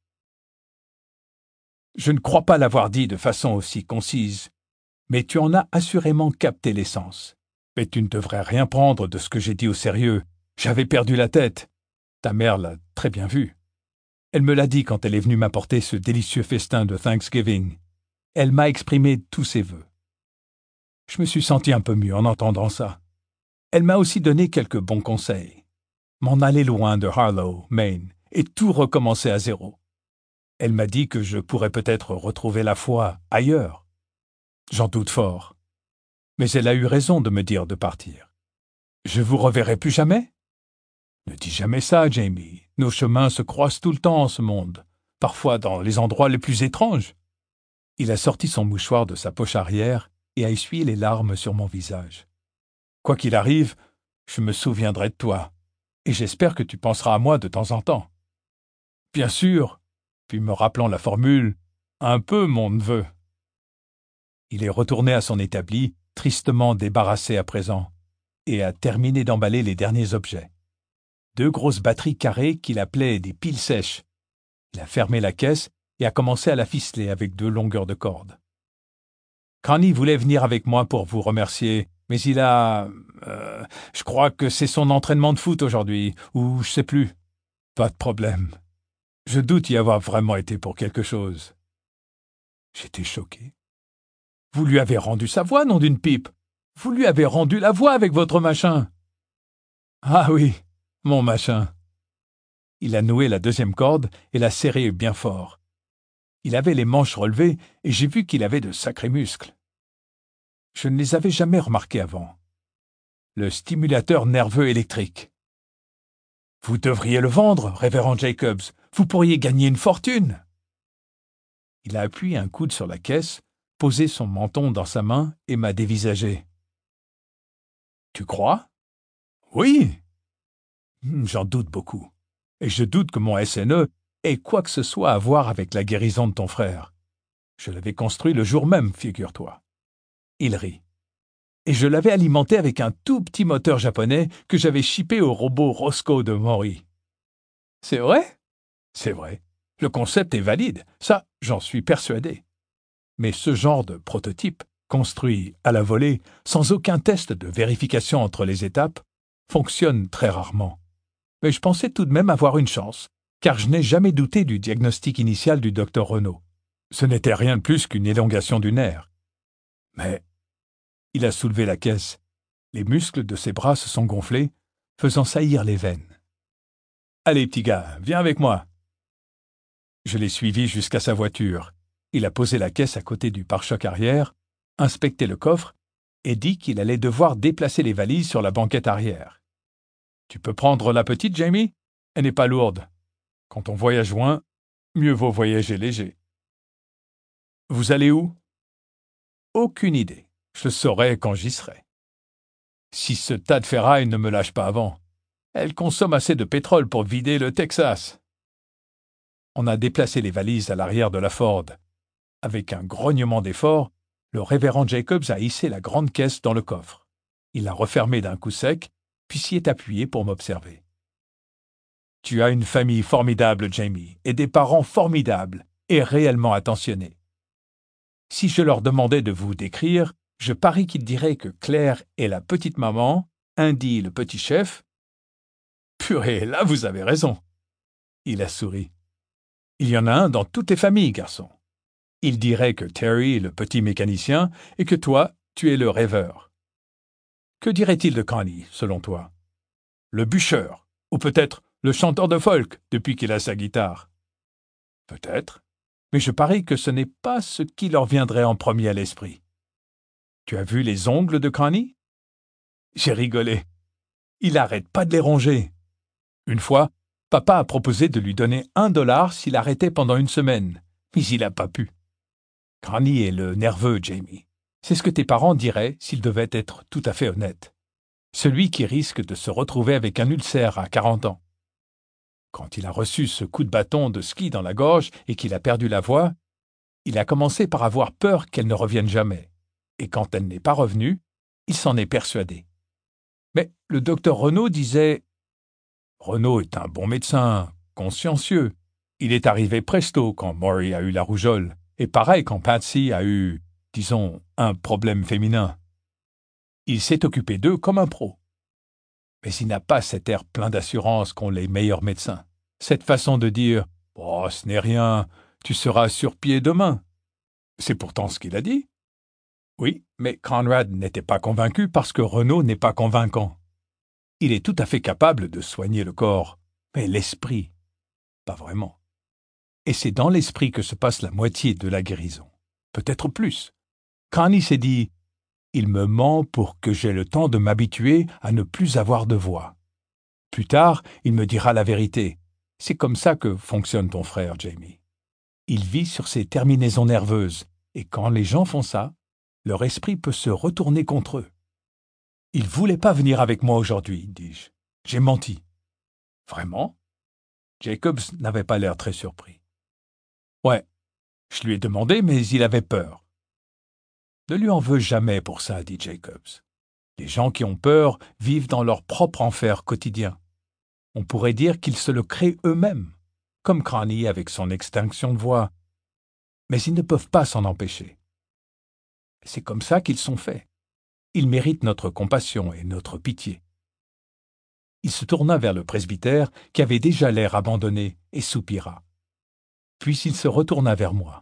« Je ne crois pas l'avoir dit de façon aussi concise, mais tu en as assurément capté l'essence. Mais tu ne devrais rien prendre de ce que j'ai dit au sérieux. J'avais perdu la tête. Ta mère l'a très bien vu. Elle me l'a dit quand elle est venue m'apporter ce délicieux festin de Thanksgiving. Elle m'a exprimé tous ses vœux. Je me suis senti un peu mieux en entendant ça. Elle m'a aussi donné quelques bons conseils. M'en aller loin de Harlow, Maine, et tout recommencer à zéro. Elle m'a dit que je pourrais peut-être retrouver la foi ailleurs. J'en doute fort. Mais elle a eu raison de me dire de partir. Je vous reverrai plus jamais? Ne dis jamais ça, Jamie. Nos chemins se croisent tout le temps en ce monde, parfois dans les endroits les plus étranges. Il a sorti son mouchoir de sa poche arrière et a essuyé les larmes sur mon visage. Quoi qu'il arrive, je me souviendrai de toi, et j'espère que tu penseras à moi de temps en temps. Bien sûr, puis me rappelant la formule, un peu, mon neveu. Il est retourné à son établi, tristement débarrassé à présent, et a terminé d'emballer les derniers objets. 2 grosses batteries carrées qu'il appelait des piles sèches. Il a fermé la caisse et a commencé à la ficeler avec 2 longueurs de corde. Connie voulait venir avec moi pour vous remercier, mais il a... je crois que c'est son entraînement de foot aujourd'hui, ou je sais plus. Pas de problème. Je doute y avoir vraiment été pour quelque chose. J'étais choqué. Vous lui avez rendu sa voix, nom d'une pipe. Vous lui avez rendu la voix avec votre machin. Ah oui, mon machin. Il a noué la 2e corde et l'a serrée bien fort. Il avait les manches relevées et j'ai vu qu'il avait de sacrés muscles. Je ne les avais jamais remarqués avant. Le stimulateur nerveux électrique. Vous devriez le vendre, révérend Jacobs. Vous pourriez gagner une fortune. Il a appuyé un coude sur la caisse, posé son menton dans sa main et m'a dévisagé. Tu crois? Oui. J'en doute beaucoup. Et je doute que mon SNE ait quoi que ce soit à voir avec la guérison de ton frère. Je l'avais construit le jour même, figure-toi. Il rit. et je l'avais alimenté avec un tout petit moteur japonais que j'avais chippé au robot Roscoe de Mori. C'est vrai? C'est vrai. Le concept est valide, ça, j'en suis persuadé. Mais ce genre de prototype, construit à la volée, sans aucun test de vérification entre les étapes, fonctionne très rarement. Mais je pensais tout de même avoir une chance, car je n'ai jamais douté du diagnostic initial du docteur Renaud. Ce n'était rien de plus qu'une élongation du nerf. Mais il a soulevé la caisse. Les muscles de ses bras se sont gonflés, faisant saillir les veines. « Allez, petit gars, viens avec moi. » Je l'ai suivi jusqu'à sa voiture. Il a posé la caisse à côté du pare-choc arrière, inspecté le coffre et dit qu'il allait devoir déplacer les valises sur la banquette arrière. « Tu peux prendre la petite, Jamie? Elle n'est pas lourde. Quand on voyage loin, mieux vaut voyager léger. » « Vous allez où? » « Aucune idée. Je le saurai quand j'y serai. Si ce tas de ferraille ne me lâche pas avant. Elle consomme assez de pétrole pour vider le Texas. » On a déplacé les valises à l'arrière de la Ford. Avec un grognement d'effort, le révérend Jacobs a hissé la grande caisse dans le coffre. Il l'a refermé d'un coup sec, puis s'y est appuyé pour m'observer. « Tu as une famille formidable, Jamie, et des parents formidables et réellement attentionnés. Si je leur demandais de vous décrire, je parie qu'ils diraient que Claire est la petite maman, Andy le petit chef. » Purée, là vous avez raison. Il a souri. Il y en a un dans toutes les familles, garçon. Il dirait que Terry est le petit mécanicien et que toi, tu es le rêveur. Que dirait-il de Connie, selon toi? Le bûcheur, ou peut-être le chanteur de folk depuis qu'il a sa guitare. Peut-être, mais je parie que ce n'est pas ce qui leur viendrait en premier à l'esprit. Tu as vu les ongles de Connie? J'ai rigolé. Il n'arrête pas de les ronger. Une fois, papa a proposé de lui donner $1 s'il arrêtait pendant une semaine, mais il n'a pas pu. Connie est le nerveux, Jamie. C'est ce que tes parents diraient s'ils devaient être tout à fait honnêtes. Celui qui risque de se retrouver avec un ulcère à 40 ans. Quand il a reçu ce coup de bâton de ski dans la gorge et qu'il a perdu la voix, il a commencé par avoir peur qu'elle ne revienne jamais. Et quand elle n'est pas revenue, il s'en est persuadé. Mais le docteur Renaud disait « Renaud est un bon médecin, consciencieux. Il est arrivé presto quand Maury a eu la rougeole, et pareil quand Patsy a eu, disons, un problème féminin. Il s'est occupé d'eux comme un pro. Mais il n'a pas cet air plein d'assurance qu'ont les meilleurs médecins. Cette façon de dire « Oh, ce n'est rien, tu seras sur pied demain. » C'est pourtant ce qu'il a dit. Oui, mais Conrad n'était pas convaincu parce que Renaud n'est pas convaincant. Il est tout à fait capable de soigner le corps, mais l'esprit, pas vraiment. Et c'est dans l'esprit que se passe la moitié de la guérison. Peut-être plus. Connie s'est dit « Il me ment pour que j'aie le temps de m'habituer à ne plus avoir de voix. » Plus tard, il me dira la vérité. C'est comme ça que fonctionne ton frère, Jamie. Il vit sur ses terminaisons nerveuses, et quand les gens font ça, leur esprit peut se retourner contre eux. « Il voulait pas venir avec moi aujourd'hui, dis-je. J'ai menti. »« Vraiment ?» Jacobs n'avait pas l'air très surpris. « Ouais, je lui ai demandé, mais il avait peur. »« Ne lui en veux jamais pour ça, dit Jacobs. Les gens qui ont peur vivent dans leur propre enfer quotidien. On pourrait dire qu'ils se le créent eux-mêmes, comme Connie avec son extinction de voix. Mais ils ne peuvent pas s'en empêcher. C'est comme ça qu'ils sont faits. Ils méritent notre compassion et notre pitié. » Il se tourna vers le presbytère, qui avait déjà l'air abandonné, et soupira. Puis il se retourna vers moi.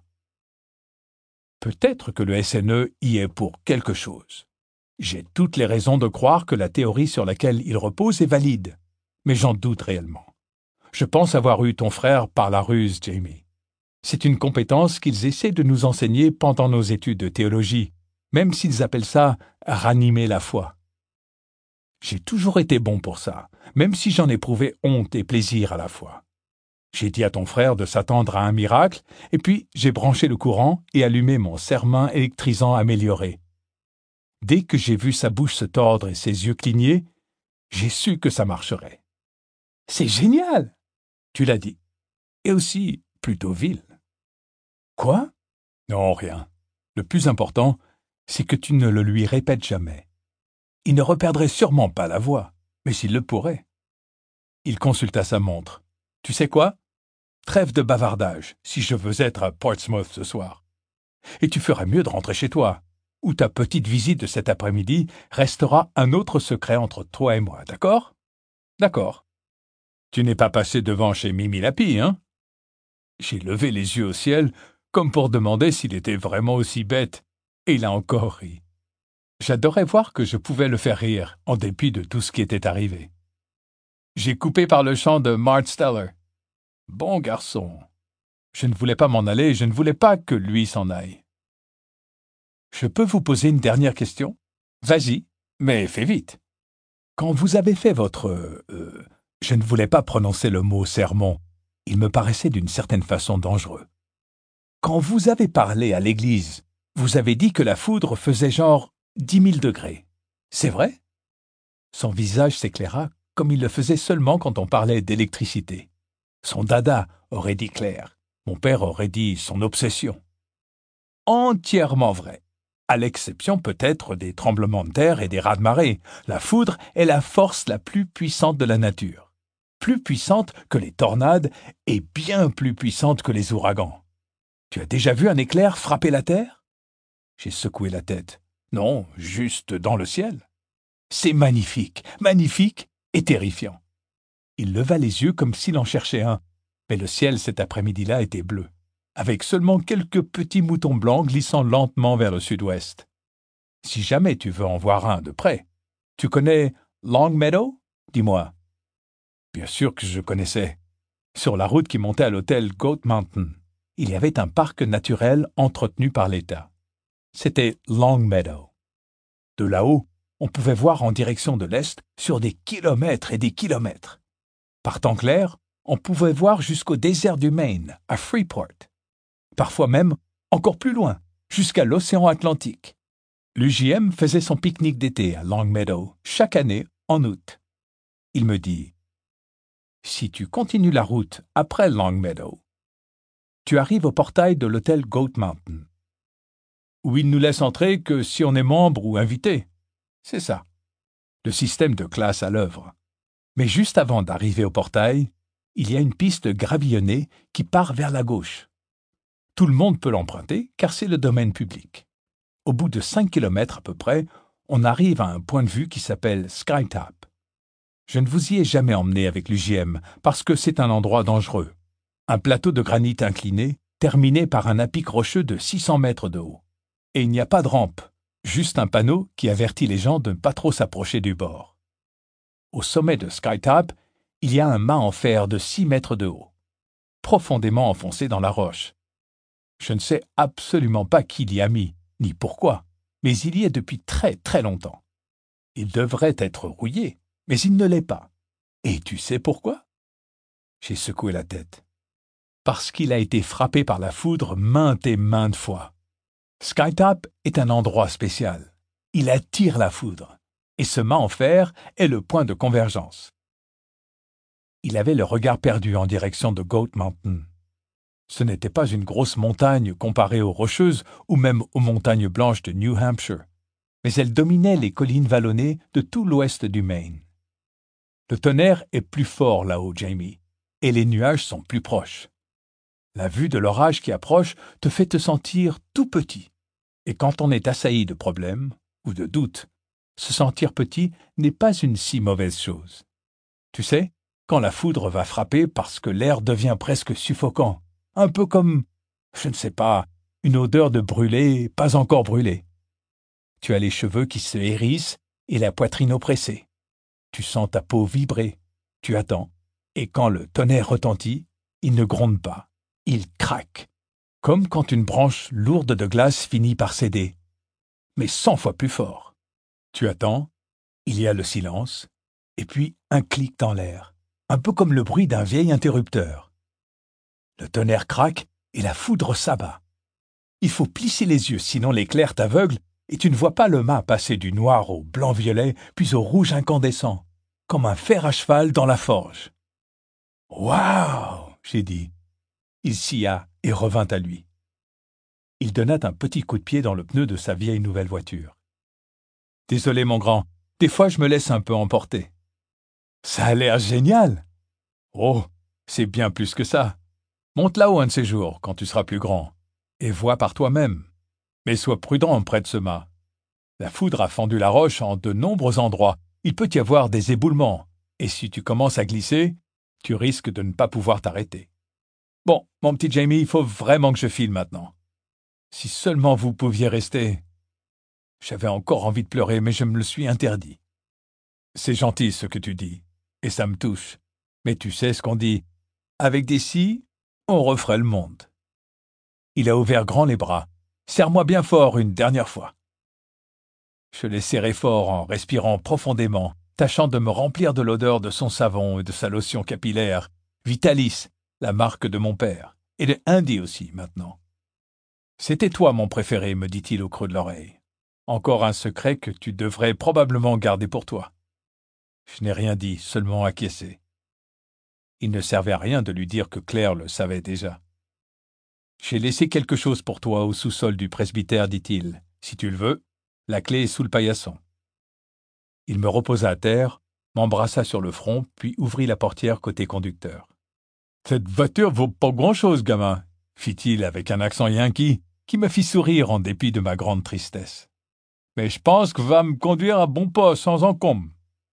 « Peut-être que le SNE y est pour quelque chose. J'ai toutes les raisons de croire que la théorie sur laquelle il repose est valide, mais j'en doute réellement. Je pense avoir eu ton frère par la ruse, Jamie. C'est une compétence qu'ils essaient de nous enseigner pendant nos études de théologie, même s'ils appellent ça « ranimer la foi ». J'ai toujours été bon pour ça, même si j'en éprouvais honte et plaisir à la fois. J'ai dit à ton frère de s'attendre à un miracle, et puis j'ai branché le courant et allumé mon serre-main électrisant amélioré. Dès que j'ai vu sa bouche se tordre et ses yeux cligner, j'ai su que ça marcherait. « C'est génial !» Tu l'as dit. Et aussi plutôt vil. « Quoi ?»« Non, rien. Le plus important, c'est que tu ne le lui répètes jamais. Il ne reperdrait sûrement pas la voix, mais s'il le pourrait. Il consulta sa montre. « Tu sais quoi? Trêve de bavardage, si je veux être à Portsmouth ce soir. Et tu ferais mieux de rentrer chez toi, où ta petite visite de cet après-midi restera un autre secret entre toi et moi, d'accord? D'accord. Tu n'es pas passé devant chez Mimi Lapi, hein? » J'ai levé les yeux au ciel, comme pour demander s'il était vraiment aussi bête, et il a encore ri. J'adorais voir que je pouvais le faire rire, en dépit de tout ce qui était arrivé. J'ai coupé par le chant de Mart Steller. Bon garçon. Je ne voulais pas m'en aller, je ne voulais pas que lui s'en aille. Je peux vous poser une dernière question? Vas-y, mais fais vite. Quand vous avez fait votre... je ne voulais pas prononcer le mot sermon. Il me paraissait d'une certaine façon dangereux. Quand vous avez parlé à l'église, vous avez dit que la foudre faisait genre 10 000 degrés. C'est vrai? Son visage s'éclaira comme il le faisait seulement quand on parlait d'électricité. Son dada, aurait dit Claire. Mon père aurait dit son obsession. Entièrement vrai. À l'exception peut-être des tremblements de terre et des raz-de-marée, la foudre est la force la plus puissante de la nature. Plus puissante que les tornades et bien plus puissante que les ouragans. Tu as déjà vu un éclair frapper la terre? J'ai secoué la tête. Non, juste dans le ciel. C'est magnifique, magnifique et terrifiant. Il leva les yeux comme s'il en cherchait un, mais le ciel cet après-midi-là était bleu, avec seulement quelques petits moutons blancs glissant lentement vers le sud-ouest. Si jamais tu veux en voir un de près, tu connais Longmeadow? Dis-moi. Bien sûr que je connaissais. Sur la route qui montait à l'hôtel Goat Mountain, il y avait un parc naturel entretenu par l'État. C'était Longmeadow. De là-haut, on pouvait voir en direction de l'est sur des kilomètres et des kilomètres. Par temps clair, on pouvait voir jusqu'au désert du Maine, à Freeport. Parfois même encore plus loin, jusqu'à l'océan Atlantique. L'UJM faisait son pique-nique d'été à Longmeadow, chaque année en août. Il me dit « Si tu continues la route après Longmeadow, tu arrives au portail de l'hôtel Goat Mountain, où il nous laisse entrer que si on est membre ou invité. C'est ça. Le système de classe à l'œuvre. Mais juste avant d'arriver au portail, il y a une piste gravillonnée qui part vers la gauche. Tout le monde peut l'emprunter car c'est le domaine public. Au bout de 5 kilomètres à peu près, on arrive à un point de vue qui s'appelle Skytop. Je ne vous y ai jamais emmené avec l'UJM parce que c'est un endroit dangereux. Un plateau de granit incliné, terminé par un à-pic rocheux de 600 mètres de haut. Et il n'y a pas de rampe, juste un panneau qui avertit les gens de ne pas trop s'approcher du bord. Au sommet de Skytop, il y a un mât en fer de 6 mètres de haut, profondément enfoncé dans la roche. Je ne sais absolument pas qui l'y a mis, ni pourquoi, mais il y est depuis très très longtemps. Il devrait être rouillé, mais il ne l'est pas. Et tu sais pourquoi? J'ai secoué la tête. Parce qu'il a été frappé par la foudre maintes et maintes fois. Skytop est un endroit spécial. Il attire la foudre. Et ce mât en fer est le point de convergence. Il avait le regard perdu en direction de Goat Mountain. Ce n'était pas une grosse montagne comparée aux Rocheuses ou même aux montagnes blanches de New Hampshire, mais elle dominait les collines vallonnées de tout l'ouest du Maine. Le tonnerre est plus fort là-haut, Jamie, et les nuages sont plus proches. La vue de l'orage qui approche te fait te sentir tout petit. Et quand on est assailli de problèmes ou de doutes, se sentir petit n'est pas une si mauvaise chose. Tu sais, quand la foudre va frapper parce que l'air devient presque suffocant, un peu comme, je ne sais pas, une odeur de brûlé, pas encore brûlé. Tu as les cheveux qui se hérissent et la poitrine oppressée. Tu sens ta peau vibrer, tu attends, et quand le tonnerre retentit, il ne gronde pas. Il craque, comme quand une branche lourde de glace finit par céder, mais 100 fois plus fort. Tu attends, il y a le silence, et puis un clic dans l'air, un peu comme le bruit d'un vieil interrupteur. Le tonnerre craque et la foudre s'abat. Il faut plisser les yeux, sinon l'éclair t'aveugle et tu ne vois pas le mât passer du noir au blanc-violet, puis au rouge incandescent, comme un fer à cheval dans la forge. « Waouh !» j'ai dit. Il sia et revint à lui. Il donna un petit coup de pied dans le pneu de sa vieille nouvelle voiture. « Désolé, mon grand, Des fois, je me laisse un peu emporter. Ça a l'air génial. Oh, c'est bien plus que ça. Monte là-haut un de ces jours, quand tu seras plus grand, et vois par toi-même. Mais sois prudent près de ce mât. La foudre a fendu la roche en de nombreux endroits. Il peut y avoir des éboulements, et si tu commences à glisser, tu risques de ne pas pouvoir t'arrêter. Bon, mon petit Jamie, il faut vraiment que je file maintenant. Si seulement vous pouviez rester. J'avais encore envie de pleurer, mais je me le suis interdit. C'est gentil ce que tu dis, et ça me touche. Mais tu sais ce qu'on dit. Avec des si, on referait le monde. Il a ouvert grand les bras. Serre-moi bien fort une dernière fois. Je l'ai serré fort en respirant profondément, tâchant de me remplir de l'odeur de son savon et de sa lotion capillaire, Vitalis, la marque de mon père, et de Andy aussi maintenant. C'était toi mon préféré, me dit-il au creux de l'oreille. Encore un secret que tu devrais probablement garder pour toi. Je n'ai rien dit, seulement acquiescé. Il ne servait à rien de lui dire que Claire le savait déjà. J'ai laissé quelque chose pour toi au sous-sol du presbytère, dit-il. Si tu le veux, la clé est sous le paillasson. Il me reposa à terre, m'embrassa sur le front, puis ouvrit la portière côté conducteur. Cette voiture vaut pas grand-chose, gamin, fit-il avec un accent yankee qui me fit sourire en dépit de ma grande tristesse. Mais je pense que va me conduire à bon pas sans encombre.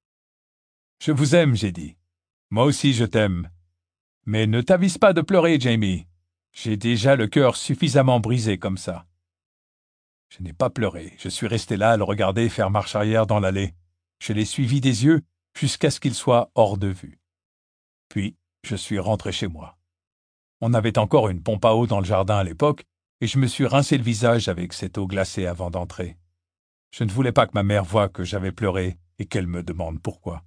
Je vous aime, j'ai dit. Moi aussi je t'aime. Mais ne t'avise pas de pleurer, Jamie. J'ai déjà le cœur suffisamment brisé comme ça. Je n'ai pas pleuré. Je suis resté là à le regarder faire marche arrière dans l'allée. Je l'ai suivi des yeux jusqu'à ce qu'il soit hors de vue. Puis, je suis rentré chez moi. On avait encore une pompe à eau dans le jardin à l'époque, et je me suis rincé le visage avec cette eau glacée avant d'entrer. Je ne voulais pas que ma mère voie que j'avais pleuré et qu'elle me demande pourquoi.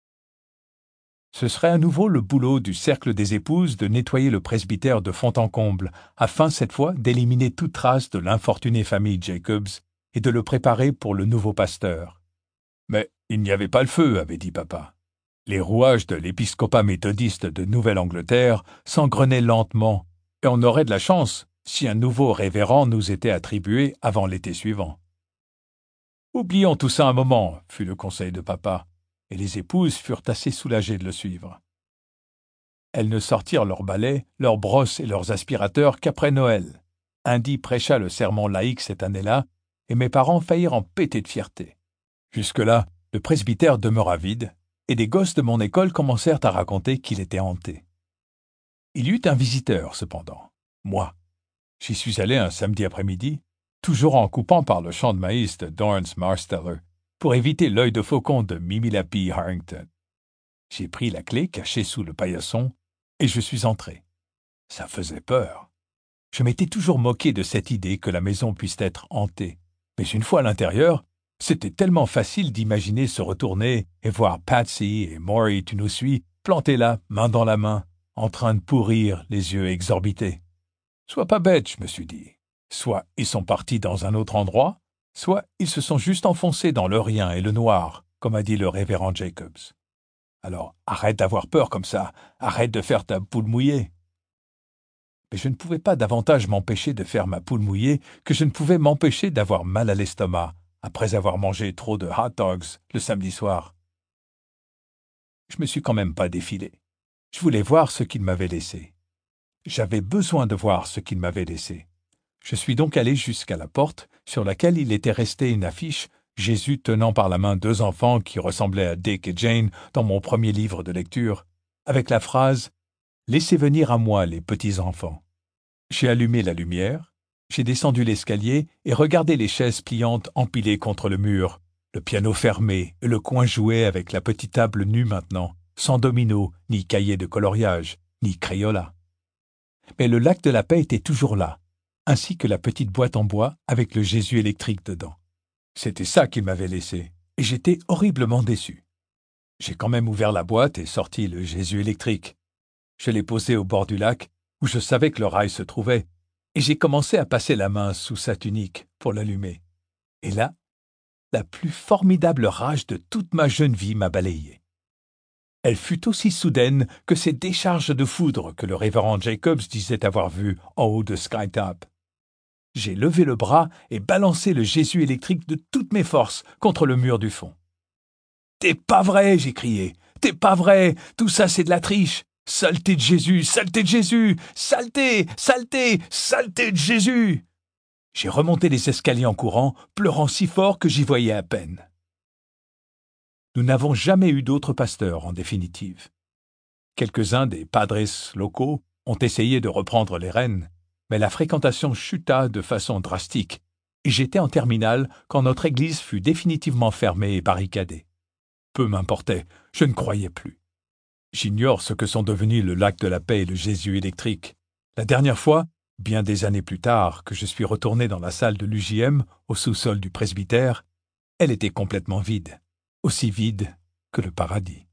Ce serait à nouveau le boulot du cercle des épouses de nettoyer le presbytère de fond en comble, afin cette fois d'éliminer toute trace de l'infortunée famille Jacobs et de le préparer pour le nouveau pasteur. Mais il n'y avait pas le feu, avait dit papa. Les rouages de l'épiscopat méthodiste de Nouvelle-Angleterre s'engrenaient lentement, et on aurait de la chance si un nouveau révérend nous était attribué avant l'été suivant. Oublions tout ça un moment, fut le conseil de papa, et les épouses furent assez soulagées de le suivre. Elles ne sortirent leurs balais, leurs brosses et leurs aspirateurs qu'après Noël. Andy prêcha le sermon laïque cette année-là, et mes parents faillirent en péter de fierté. Jusque-là, le presbytère demeura vide, et des gosses de mon école commencèrent à raconter qu'il était hanté. Il y eut un visiteur, cependant, moi. J'y suis allé un samedi après-midi, toujours en coupant par le champ de maïs de Dorrance Marsteller, pour éviter l'œil de faucon de Mimi Lappy Harrington. J'ai pris la clé cachée sous le paillasson, et je suis entré. Ça faisait peur. Je m'étais toujours moqué de cette idée que la maison puisse être hantée. Mais une fois à l'intérieur, c'était tellement facile d'imaginer se retourner et voir Patsy et Maury, tu nous suis, plantés là, main dans la main, en train de pourrir, les yeux exorbités. Sois pas bête, je me suis dit. Soit ils sont partis dans un autre endroit, soit ils se sont juste enfoncés dans le rien et le noir, comme a dit le révérend Jacobs. Alors arrête d'avoir peur comme ça, arrête de faire ta poule mouillée. Mais je ne pouvais pas davantage m'empêcher de faire ma poule mouillée que je ne pouvais m'empêcher d'avoir mal à l'estomac, après avoir mangé trop de hot dogs le samedi soir. Je me suis quand même pas défilé. Je voulais voir ce qu'il m'avait laissé. J'avais besoin de voir ce qu'il m'avait laissé. Je suis donc allé jusqu'à la porte, sur laquelle il était resté une affiche, Jésus tenant par la main deux enfants qui ressemblaient à Dick et Jane dans mon premier livre de lecture, avec la phrase « Laissez venir à moi les petits enfants ». J'ai allumé la lumière, j'ai descendu l'escalier et regardé les chaises pliantes empilées contre le mur, le piano fermé et le coin joué avec la petite table nue maintenant, sans domino, ni cahier de coloriage, ni crayola. Mais le lac de la paix était toujours là, ainsi que la petite boîte en bois avec le Jésus électrique dedans. C'était ça qu'il m'avait laissé, et j'étais horriblement déçu. J'ai quand même ouvert la boîte et sorti le Jésus électrique. Je l'ai posé au bord du lac, où je savais que le rail se trouvait, et j'ai commencé à passer la main sous sa tunique pour l'allumer. Et là, la plus formidable rage de toute ma jeune vie m'a balayé. Elle fut aussi soudaine que ces décharges de foudre que le révérend Jacobs disait avoir vues en haut de Skytop. J'ai levé le bras et balancé le Jésus électrique de toutes mes forces contre le mur du fond. T'es pas vrai, j'ai crié. T'es pas vrai, tout ça c'est de la triche. Saleté de Jésus, saleté de Jésus, saleté, saleté, saleté de Jésus. J'ai remonté les escaliers en courant, pleurant si fort que j'y voyais à peine. Nous n'avons jamais eu d'autres pasteurs, en définitive. Quelques-uns des padres locaux ont essayé de reprendre les rênes, mais la fréquentation chuta de façon drastique, et j'étais en terminale quand notre église fut définitivement fermée et barricadée. Peu m'importait, je ne croyais plus. J'ignore ce que sont devenus le lac de la paix et le Jésus électrique. La dernière fois, bien des années plus tard, que je suis retourné dans la salle de l'UJM, au sous-sol du presbytère, elle était complètement vide, aussi vide que le paradis.